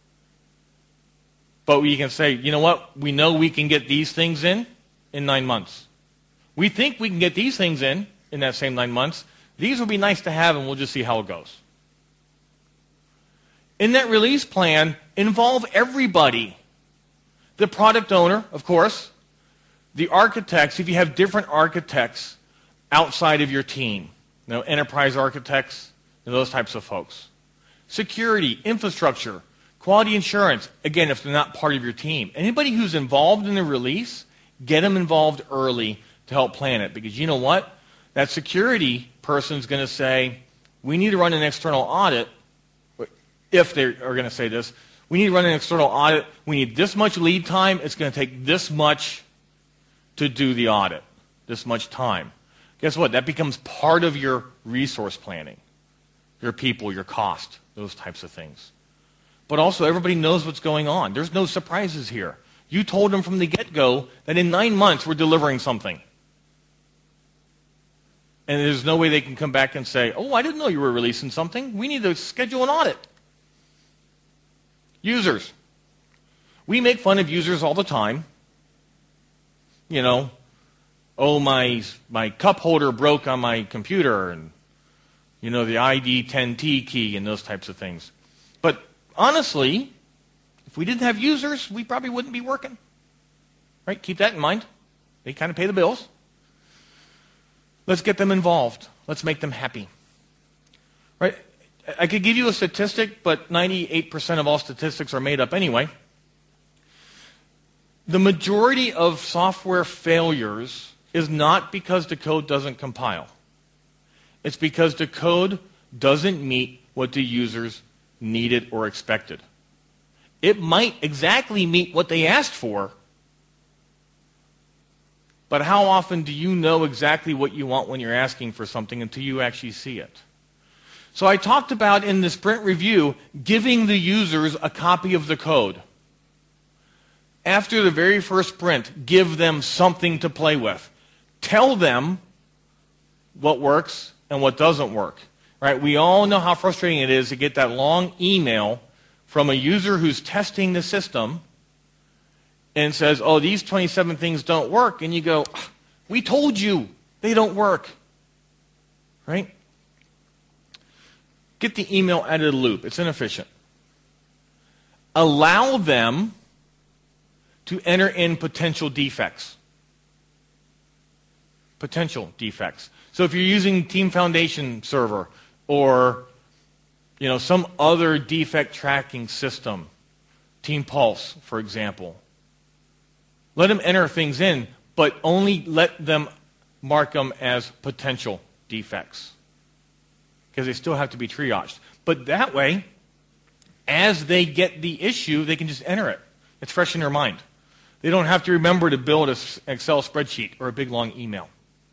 But we can say, you know what, we know we can get these things in in nine months. We think we can get these things in in that same nine months. These will be nice to have, and we'll just see how it goes. In that release plan, involve everybody. The product owner, of course. The architects, if you have different architects outside of your team. You know, enterprise architects, and those types of folks. Security, infrastructure, quality assurance, again, if they're not part of your team. Anybody who's involved in the release, get them involved early to help plan it. Because you know what? That security person's going to say, we need to run an external audit. If they are going to say this, we need to run an external audit. We need this much lead time. It's going to take this much to do the audit, this much time. Guess what? That becomes part of your resource planning, your people, your cost, those types of things. But also, everybody knows what's going on. There's no surprises here. You told them from the get-go that in nine months we're delivering something. And there's no way they can come back and say, oh, I didn't know you were releasing something. We need to schedule an audit. Users. We make fun of users all the time. You know, oh, my, my cup holder broke on my computer, and, you know, the I D ten T key and those types of things. But honestly, if we didn't have users, we probably wouldn't be working. Right? Keep that in mind. They kind of pay the bills. Let's get them involved. Let's make them happy. Right? I could give you a statistic, but ninety-eight percent of all statistics are made up anyway. The majority of software failures is not because the code doesn't compile. It's because the code doesn't meet what the users needed or expected. It might exactly meet what they asked for, But how often do you know exactly what you want when you're asking for something until you actually see it? So I talked about in the sprint review giving the users a copy of the code. After the very first sprint, give them something to play with. Tell them what works and what doesn't work. Right? We all know how frustrating it is to get that long email from a user who's testing the system and says, oh, these twenty-seven things don't work. And you go, we told you they don't work. Right? Get the email out of the loop. It's inefficient. Allow them to enter in potential defects. Potential defects. So if you're using Team Foundation Server or you know, some other defect tracking system, Team Pulse, for example, let them enter things in, but only let them mark them as potential defects, because they still have to be triaged. But that way, as they get the issue, they can just enter it. It's fresh in their mind. They don't have to remember to build an Excel spreadsheet or a big long email.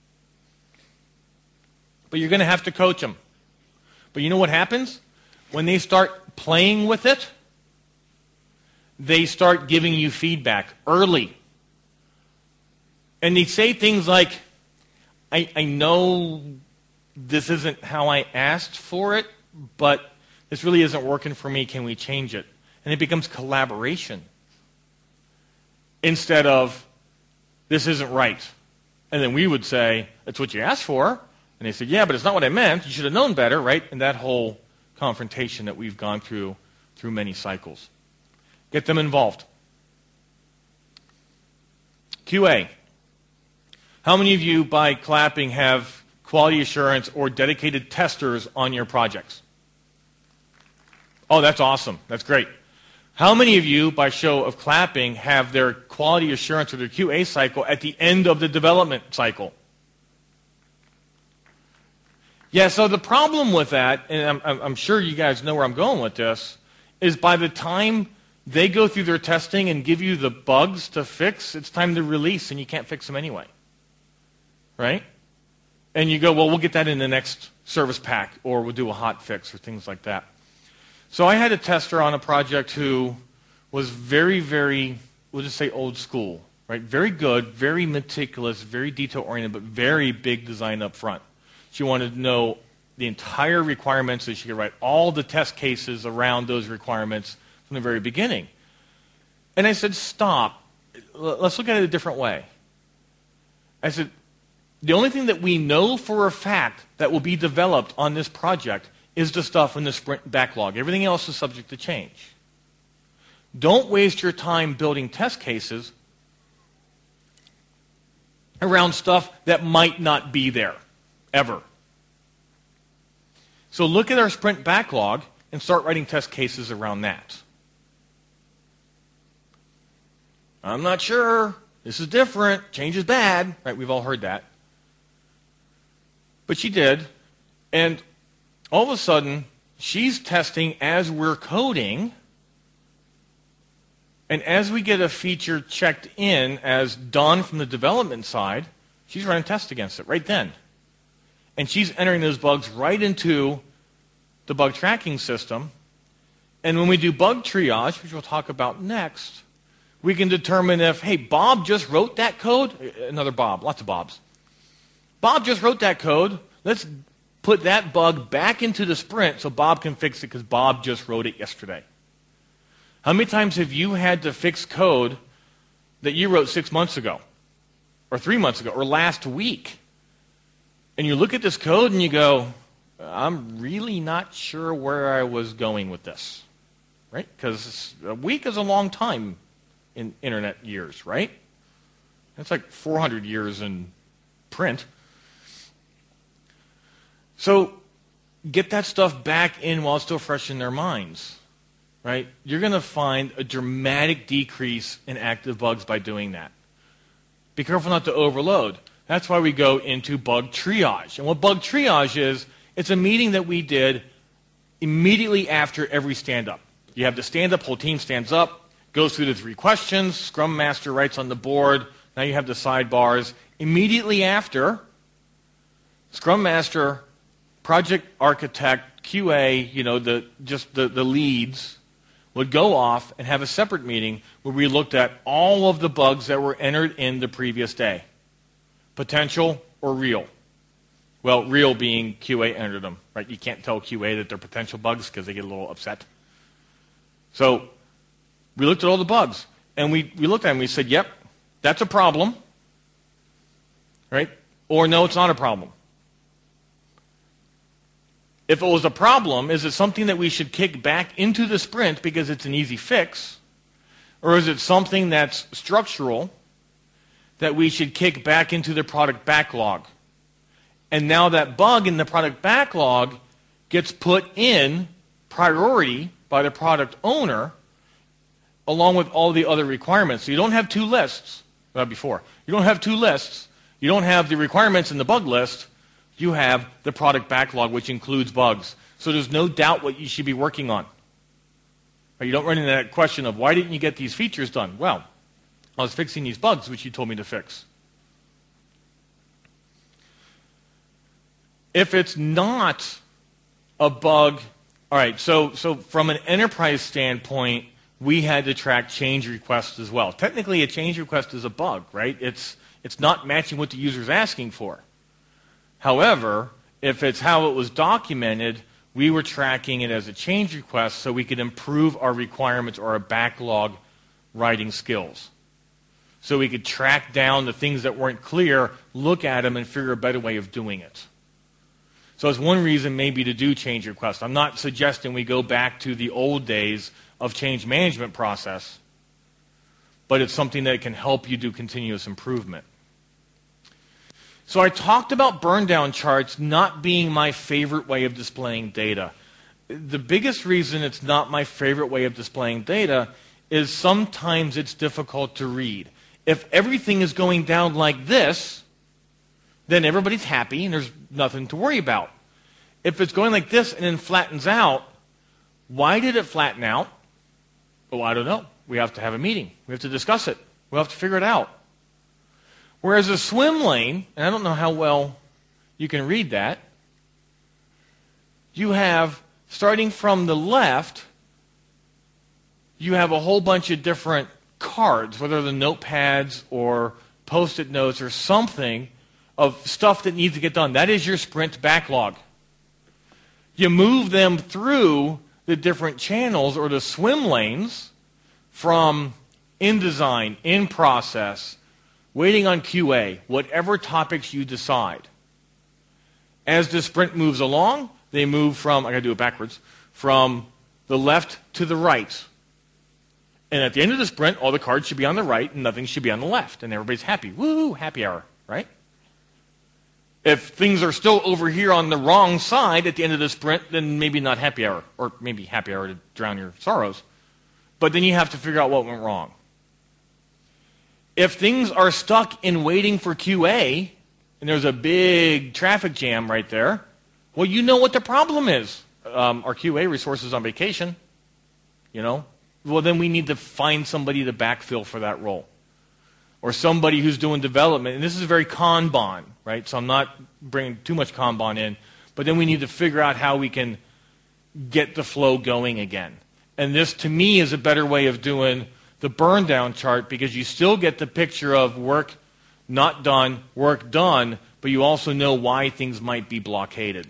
But you're going to have to coach them. But you know what happens? When they start playing with it, they start giving you feedback early. And they say things like, I, I know this isn't how I asked for it, but this really isn't working for me. Can we change it? And it becomes collaboration instead of, this isn't right. And then we would say, that's what you asked for. And they said, yeah, but it's not what I meant. You should have known better, right? And that whole confrontation that we've gone through through many cycles. Get them involved. Q A. How many of you, by clapping, have quality assurance or dedicated testers on your projects? Oh, that's awesome. That's great. How many of you, by show of clapping, have their quality assurance or their Q A cycle at the end of the development cycle? Yeah, so the problem with that, and I'm, I'm sure you guys know where I'm going with this, is by the time they go through their testing and give you the bugs to fix, it's time to release, and you can't fix them anyway. Right? And you go, well, we'll get that in the next service pack, or we'll do a hot fix, or things like that. So I had a tester on a project who was very, very, we'll just say old school. Right? Very good, very meticulous, very detail-oriented, but very big design up front. She wanted to know the entire requirements so she could write all the test cases around those requirements from the very beginning. And I said, stop. Let's look at it a different way. I said, the only thing that we know for a fact that will be developed on this project is the stuff in the sprint backlog. Everything else is subject to change. Don't waste your time building test cases around stuff that might not be there. Ever. So look at our sprint backlog and start writing test cases around that. I'm not sure. This is different. Change is bad. Right? We've all heard that. But she did. And all of a sudden, she's testing as we're coding. And as we get a feature checked in as done from the development side, she's running tests against it right then. And she's entering those bugs right into the bug tracking system. And when we do bug triage, which we'll talk about next, we can determine if, hey, Bob just wrote that code. Another Bob, lots of Bobs. Bob just wrote that code. Let's put that bug back into the sprint so Bob can fix it because Bob just wrote it yesterday. How many times have you had to fix code that you wrote six months ago or three months ago or last week? And you look at this code and you go, I'm really not sure where I was going with this, right? Because a week is a long time in internet years, right? That's like four hundred years in print. So get that stuff back in while it's still fresh in their minds, right? You're going to find a dramatic decrease in active bugs by doing that. Be careful not to overload. That's why we go into bug triage. And what bug triage is, it's a meeting that we did immediately after every stand-up. You have the stand-up, whole team stands up, goes through the three questions, Scrum Master writes on the board Now you have the sidebars. Immediately after, Scrum Master, Project Architect, Q A, you know, the, just the, the leads would go off and have a separate meeting where we looked at all of the bugs that were entered in the previous day. Potential or real. Well, real being Q A entered them, right? You can't tell Q A that they're potential bugs because they get a little upset. So we looked at all the bugs, and we, we looked at them and we said, yep, that's a problem, right? Or no, it's not a problem. If it was a problem, is it something that we should kick back into the sprint because it's an easy fix? Or is it something that's structural that we should kick back into the product backlog? And now that bug in the product backlog gets put in priority by the product owner along with all the other requirements. So you don't have two lists. Well, before. You don't have two lists. You don't have the requirements in the bug list. You have the product backlog, which includes bugs. So there's no doubt what you should be working on. You don't run into that question of, why didn't you get these features done? Well, I was fixing these bugs, which you told me to fix. If it's not a bug, all right, so, so from an enterprise standpoint, we had to track change requests as well. Technically, a change request is a bug, right? It's, it's not matching what the user's asking for. However, if it's how it was documented, we were tracking it as a change request so we could improve our requirements or our backlog writing skills. So we could track down the things that weren't clear, look at them, and figure a better way of doing it. So it's one reason maybe to do change requests. I'm not suggesting we go back to the old days of change management process, but it's something that can help you do continuous improvement. So I talked about burn down charts not being my favorite way of displaying data. The biggest reason it's not my favorite way of displaying data is sometimes it's difficult to read. If everything is going down like this, then everybody's happy and there's nothing to worry about. If it's going like this and then flattens out, why did it flatten out? Oh, I don't know. We have to have a meeting. We have to discuss it. We'll have to figure it out. Whereas a swim lane, and I don't know how well you can read that, you have, starting from the left, you have a whole bunch of different cards, whether they're notepads or post-it notes or something of stuff that needs to get done. That is your sprint backlog. You move them through the different channels or the swim lanes from in design, in process, waiting on Q A, whatever topics you decide. As the sprint moves along, they move from, I gotta do it backwards, from the left to the right. And at the end of the sprint, all the cards should be on the right and nothing should be on the left. And everybody's happy. Woo, happy hour, right? If things are still over here on the wrong side at the end of the sprint, then maybe not happy hour, or maybe happy hour to drown your sorrows. But then you have to figure out what went wrong. If things are stuck in waiting for Q A, and there's a big traffic jam right there, well, you know what the problem is. Um, our Q A resource is on vacation, you know. Well, then we need to find somebody to backfill for that role. Or somebody who's doing development. And this is very Kanban, right? So I'm not bringing too much Kanban in. But then we need to figure out how we can get the flow going again. And this, to me, is a better way of doing the burn down chart, because you still get the picture of work not done, work done, but you also know why things might be blockaded.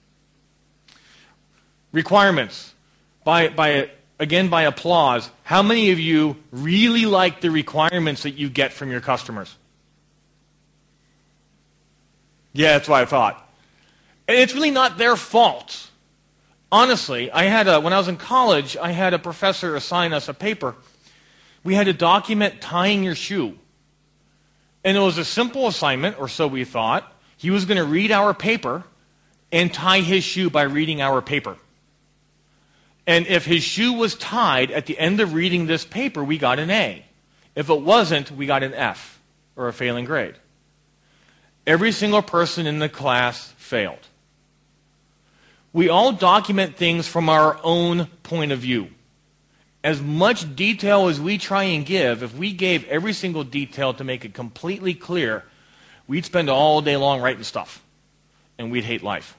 Requirements. By, by, again, by applause, how many of you really like the requirements that you get from your customers? Yeah, that's what I thought. And it's really not their fault. Honestly, I had a, when I was in college, I had a professor assign us a paper. We had to document tying your shoe. And it was a simple assignment, or so we thought. He was going to read our paper and tie his shoe by reading our paper. And if his shoe was tied at the end of reading this paper, we got an A. If it wasn't, we got an F, or a failing grade. Every single person in the class failed. We all document things from our own point of view. as much detail as we try and give, if we gave every single detail to make it completely clear, we'd spend all day long writing stuff, and we'd hate life.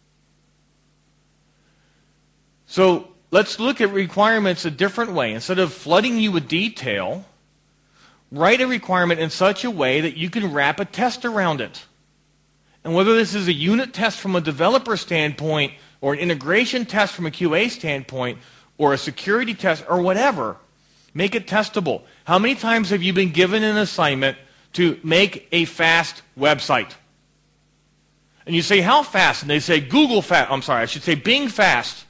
So let's look at requirements a different way. Instead of flooding you with detail, write a requirement in such a way that you can wrap a test around it. And whether this is a unit test from a developer standpoint, or an integration test from a Q A standpoint, or a security test, or whatever, make it testable. How many times have you been given an assignment to make a fast website? And you say, how fast? And they say, Google fast. I'm sorry, I should say Bing fast.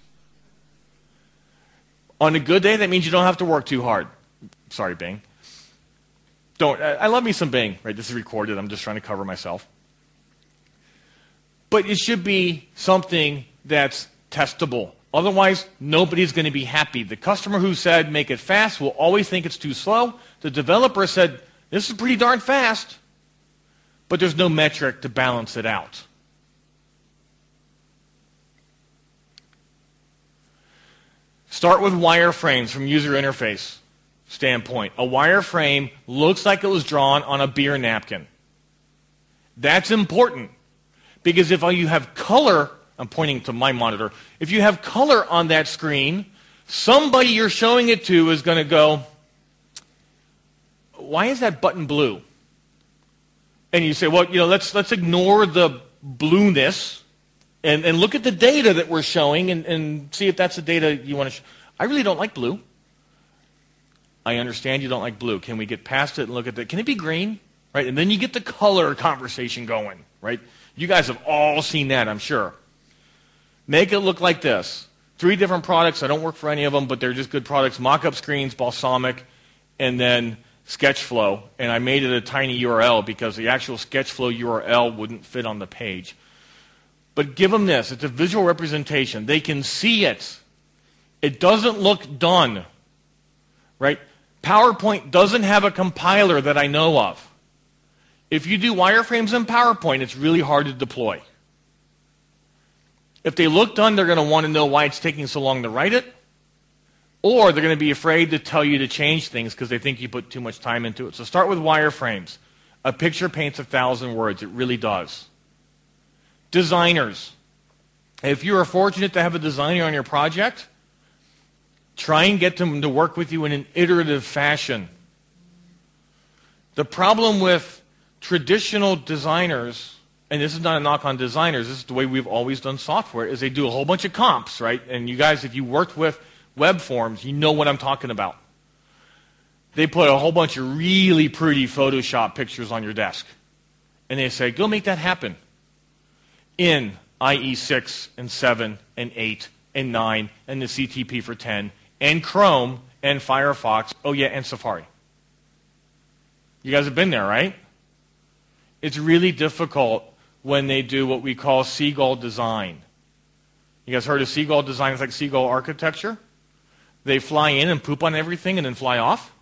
On a good day, that means you don't have to work too hard. Sorry, Bing. Don't. I love me some Bing. Right? This is recorded. I'm just trying to cover myself. But it should be something that's testable. Otherwise, nobody's going to be happy. The customer who said, make it fast, will always think it's too slow. The developer said, this is pretty darn fast. But there's no metric to balance it out. Start with wireframes from user interface standpoint. A wireframe looks like it was drawn on a beer napkin. That's important. Because if you have color, I'm pointing to my monitor, if you have color on that screen, somebody you're showing it to is going to go, why is that button blue? And you say, well, you know, let's let's ignore the blueness and, and look at the data that we're showing and, and see if that's the data you want to show. I really don't like blue. I understand you don't like blue. Can we get past it and look at that? Can it be green? Right? And then you get the color conversation going, right? You guys have all seen that, I'm sure. Make it look like this. Three different products. I don't work for any of them, but they're just good products. Mock-up screens, Balsamiq, and then Sketchflow. And I made it a tiny U R L because the actual Sketchflow U R L wouldn't fit on the page. But give them this. It's a visual representation. They can see it. It doesn't look done. Right? PowerPoint doesn't have a compiler that I know of. If you do wireframes in PowerPoint, it's really hard to deploy. If they look done, they're going to want to know why it's taking so long to write it, or they're going to be afraid to tell you to change things because they think you put too much time into it. So start with wireframes. A picture paints a thousand words. It really does. Designers. If you are fortunate to have a designer on your project, try and get them to work with you in an iterative fashion. The problem with traditional designers, and this is not a knock on designers, this is the way we've always done software, is they do a whole bunch of comps, right? And you guys, if you worked with web forms, you know what I'm talking about. They put a whole bunch of really pretty Photoshop pictures on your desk. And they say, go make that happen. In I E six and seven and eight and nine and the C T P for ten and Chrome and Firefox, oh yeah, and Safari. You guys have been there, right? It's really difficult when they do what we call seagull design. You guys heard of seagull design? It's like seagull architecture. They fly in and poop on everything and then fly off.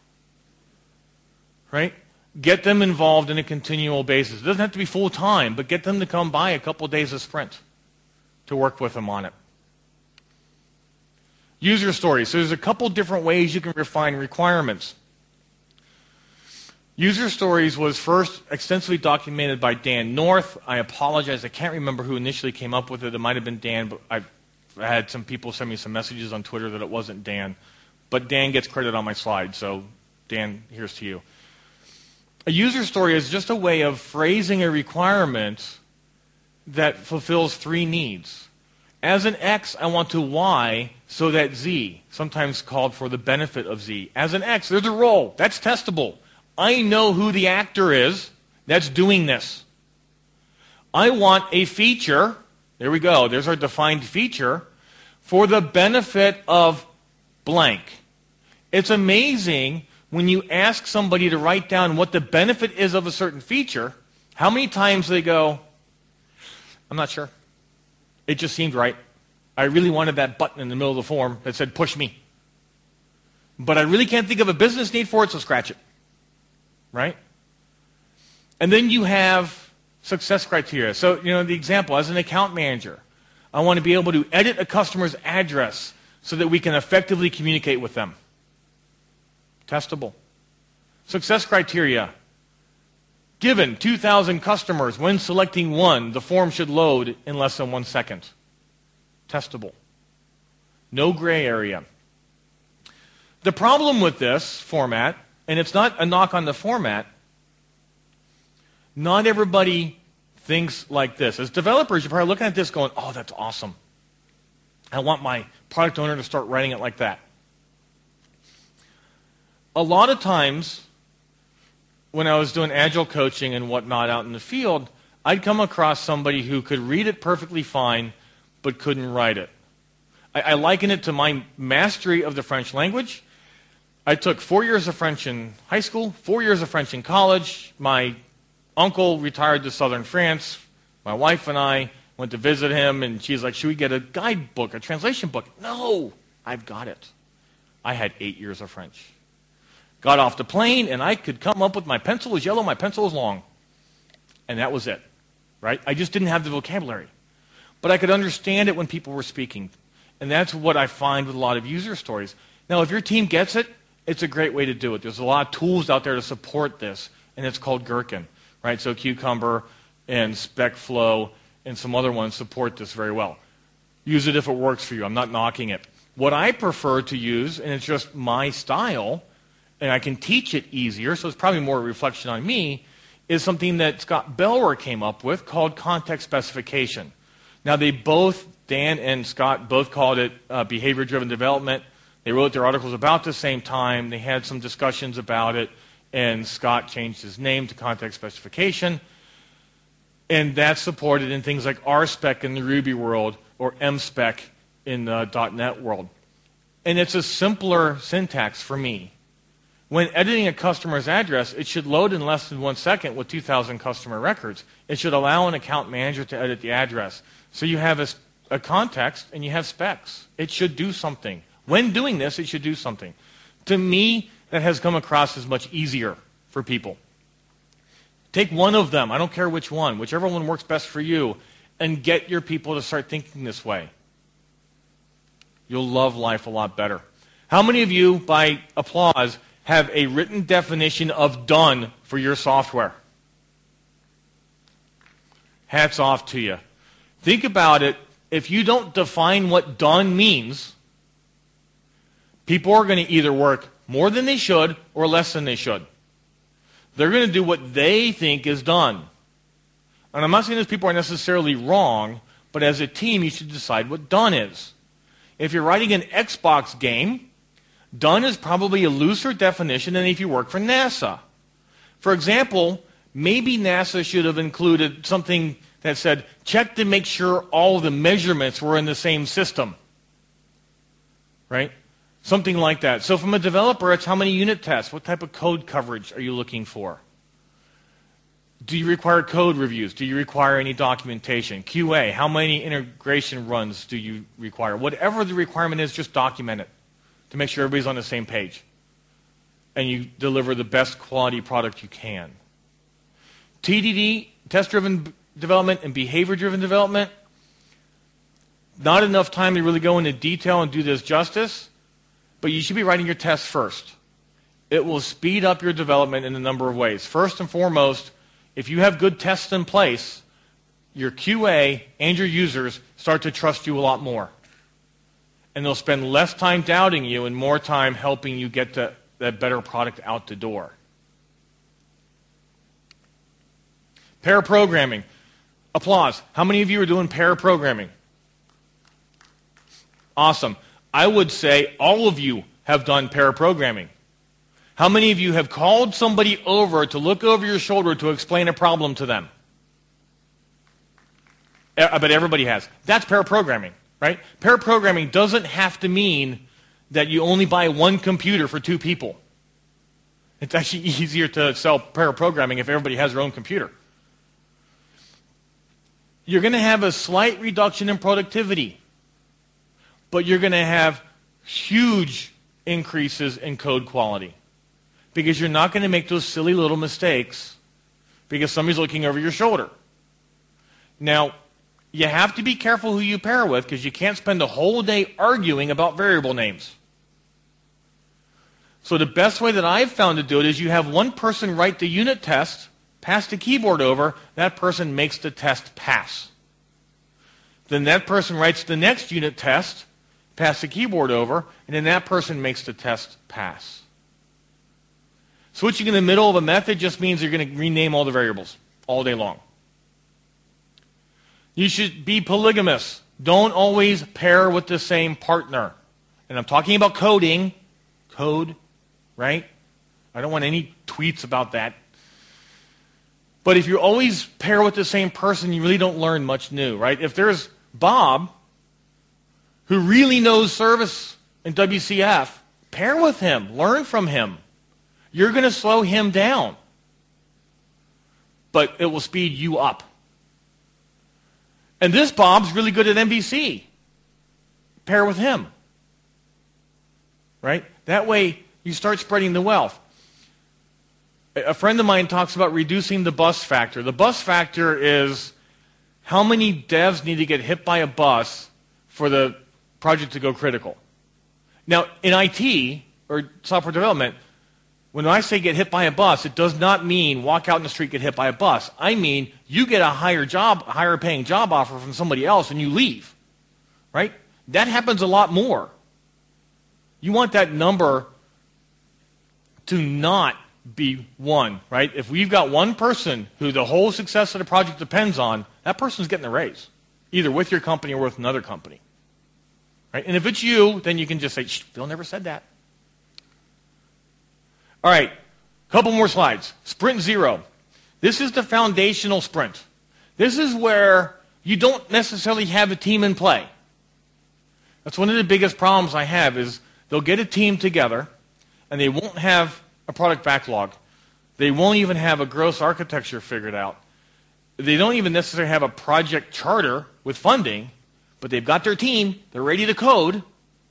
Right? Get them involved in a continual basis. It doesn't have to be full time, but get them to come by a couple days a sprint to work with them on it. User stories. So there's a couple different ways you can refine requirements. User stories was first extensively documented by Dan North. I apologize, I can't remember who initially came up with it. It might have been Dan, but I've I had some people send me some messages on Twitter that it wasn't Dan. But Dan gets credit on my slide, so Dan, here's to you. A user story is just a way of phrasing a requirement that fulfills three needs. As an X, I want to Y so that Z, sometimes called for the benefit of Z. As an X, there's a role. That's testable. I know who the actor is that's doing this. I want a feature, there we go, there's our defined feature, for the benefit of blank. It's amazing when you ask somebody to write down what the benefit is of a certain feature, how many times they go, I'm not sure. It just seemed right. I really wanted that button in the middle of the form that said push me. But I really can't think of a business need for it, so scratch it. Right? And then you have success criteria. So, you know, the example, as an account manager, I want to be able to edit a customer's address so that we can effectively communicate with them. Testable. Success criteria. Given two thousand customers, when selecting one, the form should load in less than one second. Testable. No gray area. The problem with this format, and it's not a knock on the format, not everybody thinks like this. As developers, you're probably looking at this going, oh, that's awesome. I want my product owner to start writing it like that. A lot of times, when I was doing agile coaching and whatnot out in the field, I'd come across somebody who could read it perfectly fine, but couldn't write it. I, I liken it to my mastery of the French language. I took four years of French in high school, four years of French in college. My uncle retired to southern France. My wife and I went to visit him, and she's like, should we get a guidebook, a translation book? No, I've got it. I had eight years of French. Got off the plane, and I could come up with my pencil was yellow, my pencil was long. And that was it, right? I just didn't have the vocabulary. But I could understand it when people were speaking. And that's what I find with a lot of user stories. Now, if your team gets it, it's a great way to do it. There's a lot of tools out there to support this, and it's called Gherkin, right? So Cucumber and SpecFlow and some other ones support this very well. Use it if it works for you. I'm not knocking it. What I prefer to use, and it's just my style, and I can teach it easier, so it's probably more a reflection on me, is something that Scott Bellwer came up with called context specification. Now, they both, Dan and Scott, both called it uh, behavior-driven development. They wrote their articles about the same time. They had some discussions about it, and Scott changed his name to context specification. And that's supported in things like R spec in the Ruby world or M spec in the .NET world. And it's a simpler syntax for me. When editing a customer's address, it should load in less than one second with two thousand customer records. It should allow an account manager to edit the address. So you have a, a context and you have specs. It should do something. When doing this, it should do something. To me, that has come across as much easier for people. Take one of them, I don't care which one, whichever one works best for you, and get your people to start thinking this way. You'll love life a lot better. How many of you, by applause, have a written definition of done for your software? Hats off to you. Think about it. If you don't define what done means, people are going to either work more than they should or less than they should. They're going to do what they think is done. And I'm not saying those people are necessarily wrong, but as a team, you should decide what done is. If you're writing an Xbox game, done is probably a looser definition than if you work for NASA. For example, maybe NASA should have included something that said, check to make sure all the measurements were in the same system. Right? Something like that. So from a developer, it's how many unit tests? What type of code coverage are you looking for? Do you require code reviews? Do you require any documentation? Q A, how many integration runs do you require? Whatever the requirement is, just document it to make sure everybody's on the same page. And you deliver the best quality product you can. T D D, test-driven development and behavior-driven development, not enough time to really go into detail and do this justice, but you should be writing your tests first. It will speed up your development in a number of ways. First and foremost, if you have good tests in place, your Q A and your users start to trust you a lot more. And they'll spend less time doubting you and more time helping you get the, that better product out the door. Pair programming. Applause. How many of you are doing pair programming? Awesome. I would say all of you have done pair programming. How many of you have called somebody over to look over your shoulder to explain a problem to them? I bet everybody has. That's pair programming, right? Pair programming doesn't have to mean that you only buy one computer for two people. It's actually easier to sell pair programming if everybody has their own computer. You're going to have a slight reduction in productivity, but you're going to have huge increases in code quality because you're not going to make those silly little mistakes because somebody's looking over your shoulder. Now, you have to be careful who you pair with because you can't spend a whole day arguing about variable names. So the best way that I've found to do it is you have one person write the unit test, pass the keyboard over, that person makes the test pass. Then that person writes the next unit test, pass the keyboard over, and then that person makes the test pass. Switching in the middle of a method just means you're going to rename all the variables all day long. You should be polygamous. Don't always pair with the same partner. And I'm talking about coding. Code, right? I don't want any tweets about that. But if you always pair with the same person, you really don't learn much new, right? If there's Bob, who really knows service in W C F, pair with him. Learn from him. You're going to slow him down. But it will speed you up. And this Bob's really good at M V C. Pair with him. Right? That way, you start spreading the wealth. A friend of mine talks about reducing the bus factor. The bus factor is how many devs need to get hit by a bus for the project to go critical. Now, in I T, or software development, when I say get hit by a bus, it does not mean walk out in the street, get hit by a bus. I mean, you get a higher job, a higher paying job offer from somebody else and you leave. Right? That happens a lot more. You want that number to not be one, right? If we've got one person who the whole success of the project depends on, that person's getting a raise, either with your company or with another company. Right? And if it's you, then you can just say, shh, Phil never said that. All right, a couple more slides. Sprint zero. This is the foundational sprint. This is where you don't necessarily have a team in play. That's one of the biggest problems I have is they'll get a team together and they won't have a product backlog. They won't even have a gross architecture figured out. They don't even necessarily have a project charter with funding, but they've got their team, they're ready to code.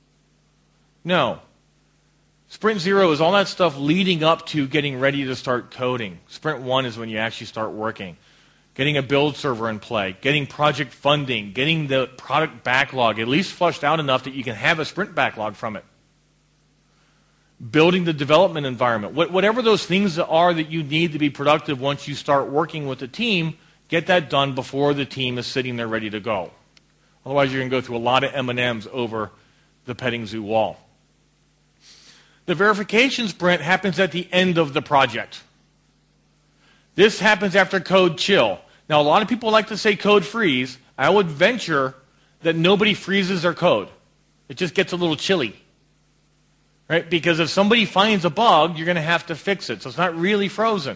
No. Sprint zero is all that stuff leading up to getting ready to start coding. Sprint one is when you actually start working. Getting a build server in play, getting project funding, getting the product backlog at least flushed out enough that you can have a sprint backlog from it. Building the development environment. Whatever those things are that you need to be productive once you start working with the team, get that done before the team is sitting there ready to go. Otherwise, you're going to go through a lot of M and M's over the petting zoo wall. The verification sprint happens at the end of the project. This happens after code chill. Now, a lot of people like to say code freeze. I would venture that nobody freezes their code. It just gets a little chilly. Right? Because if somebody finds a bug, you're going to have to fix it. So it's not really frozen.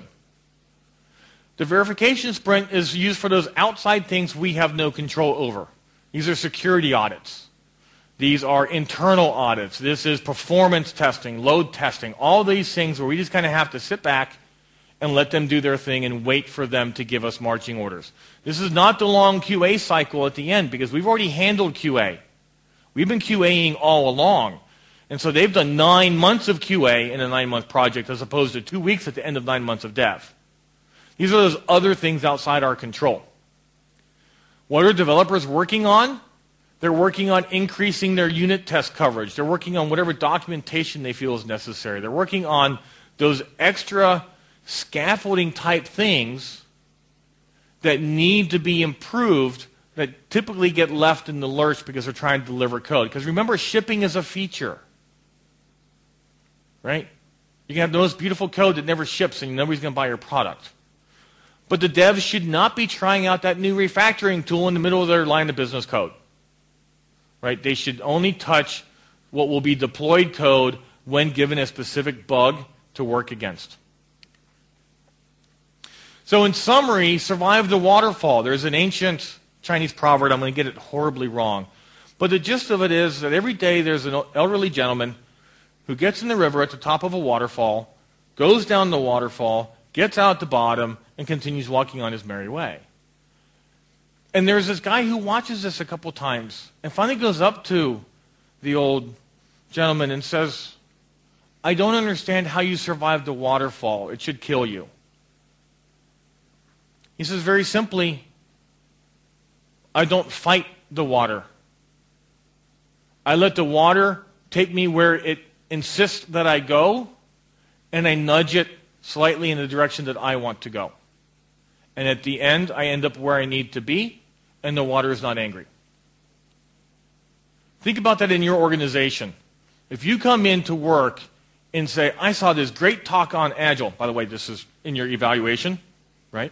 The verification sprint is used for those outside things we have no control over. These are security audits. These are internal audits. This is performance testing, load testing, all these things where we just kind of have to sit back and let them do their thing and wait for them to give us marching orders. This is not the long Q A cycle at the end because we've already handled Q A. We've been QAing all along. And so they've done nine months of Q A in a nine-month project as opposed to two weeks at the end of nine months of dev. These are those other things outside our control. What are developers working on? They're working on increasing their unit test coverage. They're working on whatever documentation they feel is necessary. They're working on those extra scaffolding type things that need to be improved that typically get left in the lurch because they're trying to deliver code. Because remember, shipping is a feature. Right? You can have the most beautiful code that never ships and nobody's going to buy your product. But the devs should not be trying out that new refactoring tool in the middle of their line of business code. Right? They should only touch what will be deployed code when given a specific bug to work against. So in summary, survive the waterfall. There's an ancient Chinese proverb. I'm going to get it horribly wrong. But the gist of it is that every day there's an elderly gentleman who gets in the river at the top of a waterfall, goes down the waterfall, gets out at the bottom, and continues walking on his merry way. And there's this guy who watches this a couple times and finally goes up to the old gentleman and says, I don't understand how you survived the waterfall. It should kill you. He says very simply, I don't fight the water. I let the water take me where it insists that I go, and I nudge it slightly in the direction that I want to go. And at the end, I end up where I need to be, and the water is not angry. Think about that in your organization. If you come into work and say, I saw this great talk on Agile. By the way, this is in your evaluation, right?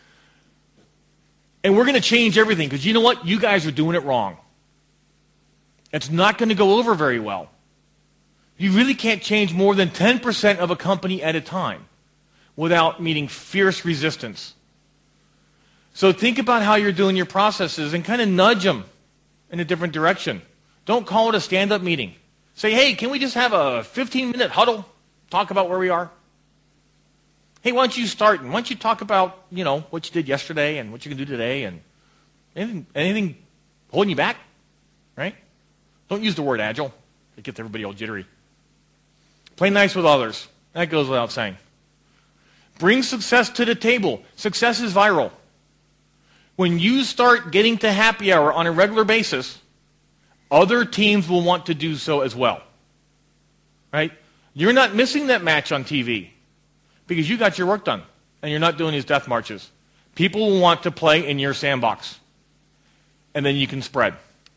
And we're going to change everything because you know what? You guys are doing it wrong. It's not going to go over very well. You really can't change more than ten percent of a company at a time without meeting fierce resistance. So think about how you're doing your processes and kind of nudge them in a different direction. Don't call it a stand-up meeting. Say, hey, can we just have a fifteen-minute huddle, talk about where we are? Hey, why don't you start, and why don't you talk about, you know, what you did yesterday and what you can do today, and anything, anything holding you back, right? Don't use the word agile. It gets everybody all jittery. Play nice with others. That goes without saying. Bring success to the table. Success is viral. When you start getting to happy hour on a regular basis, other teams will want to do so as well. Right? You're not missing that match on T V because you got your work done and you're not doing these death marches. People will want to play in your sandbox. And then you can spread.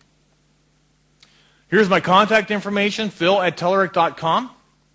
Here's my contact information, phil at Telerik dot com.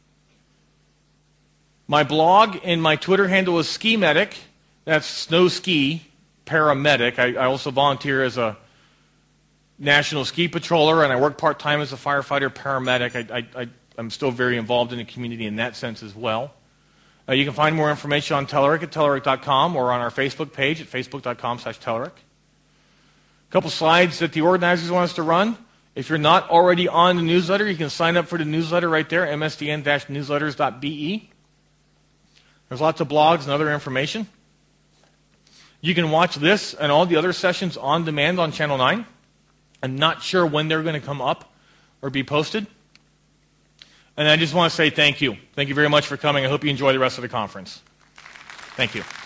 My blog and my Twitter handle is Ski Medic. That's snow ski paramedic. I, I also volunteer as a national ski patroller, and I work part-time as a firefighter paramedic. I, I, I, I'm still very involved in the community in that sense as well. Uh, you can find more information on Telerik at Telerik dot com or on our Facebook page at facebook dot com slash Telerik. A couple slides that the organizers want us to run. If you're not already on the newsletter, you can sign up for the newsletter right there, m s d n dash newsletters dot b e. There's lots of blogs and other information. You can watch this and all the other sessions on demand on Channel nine. I'm not sure when they're going to come up or be posted. And I just want to say thank you. Thank you very much for coming. I hope you enjoy the rest of the conference. Thank you.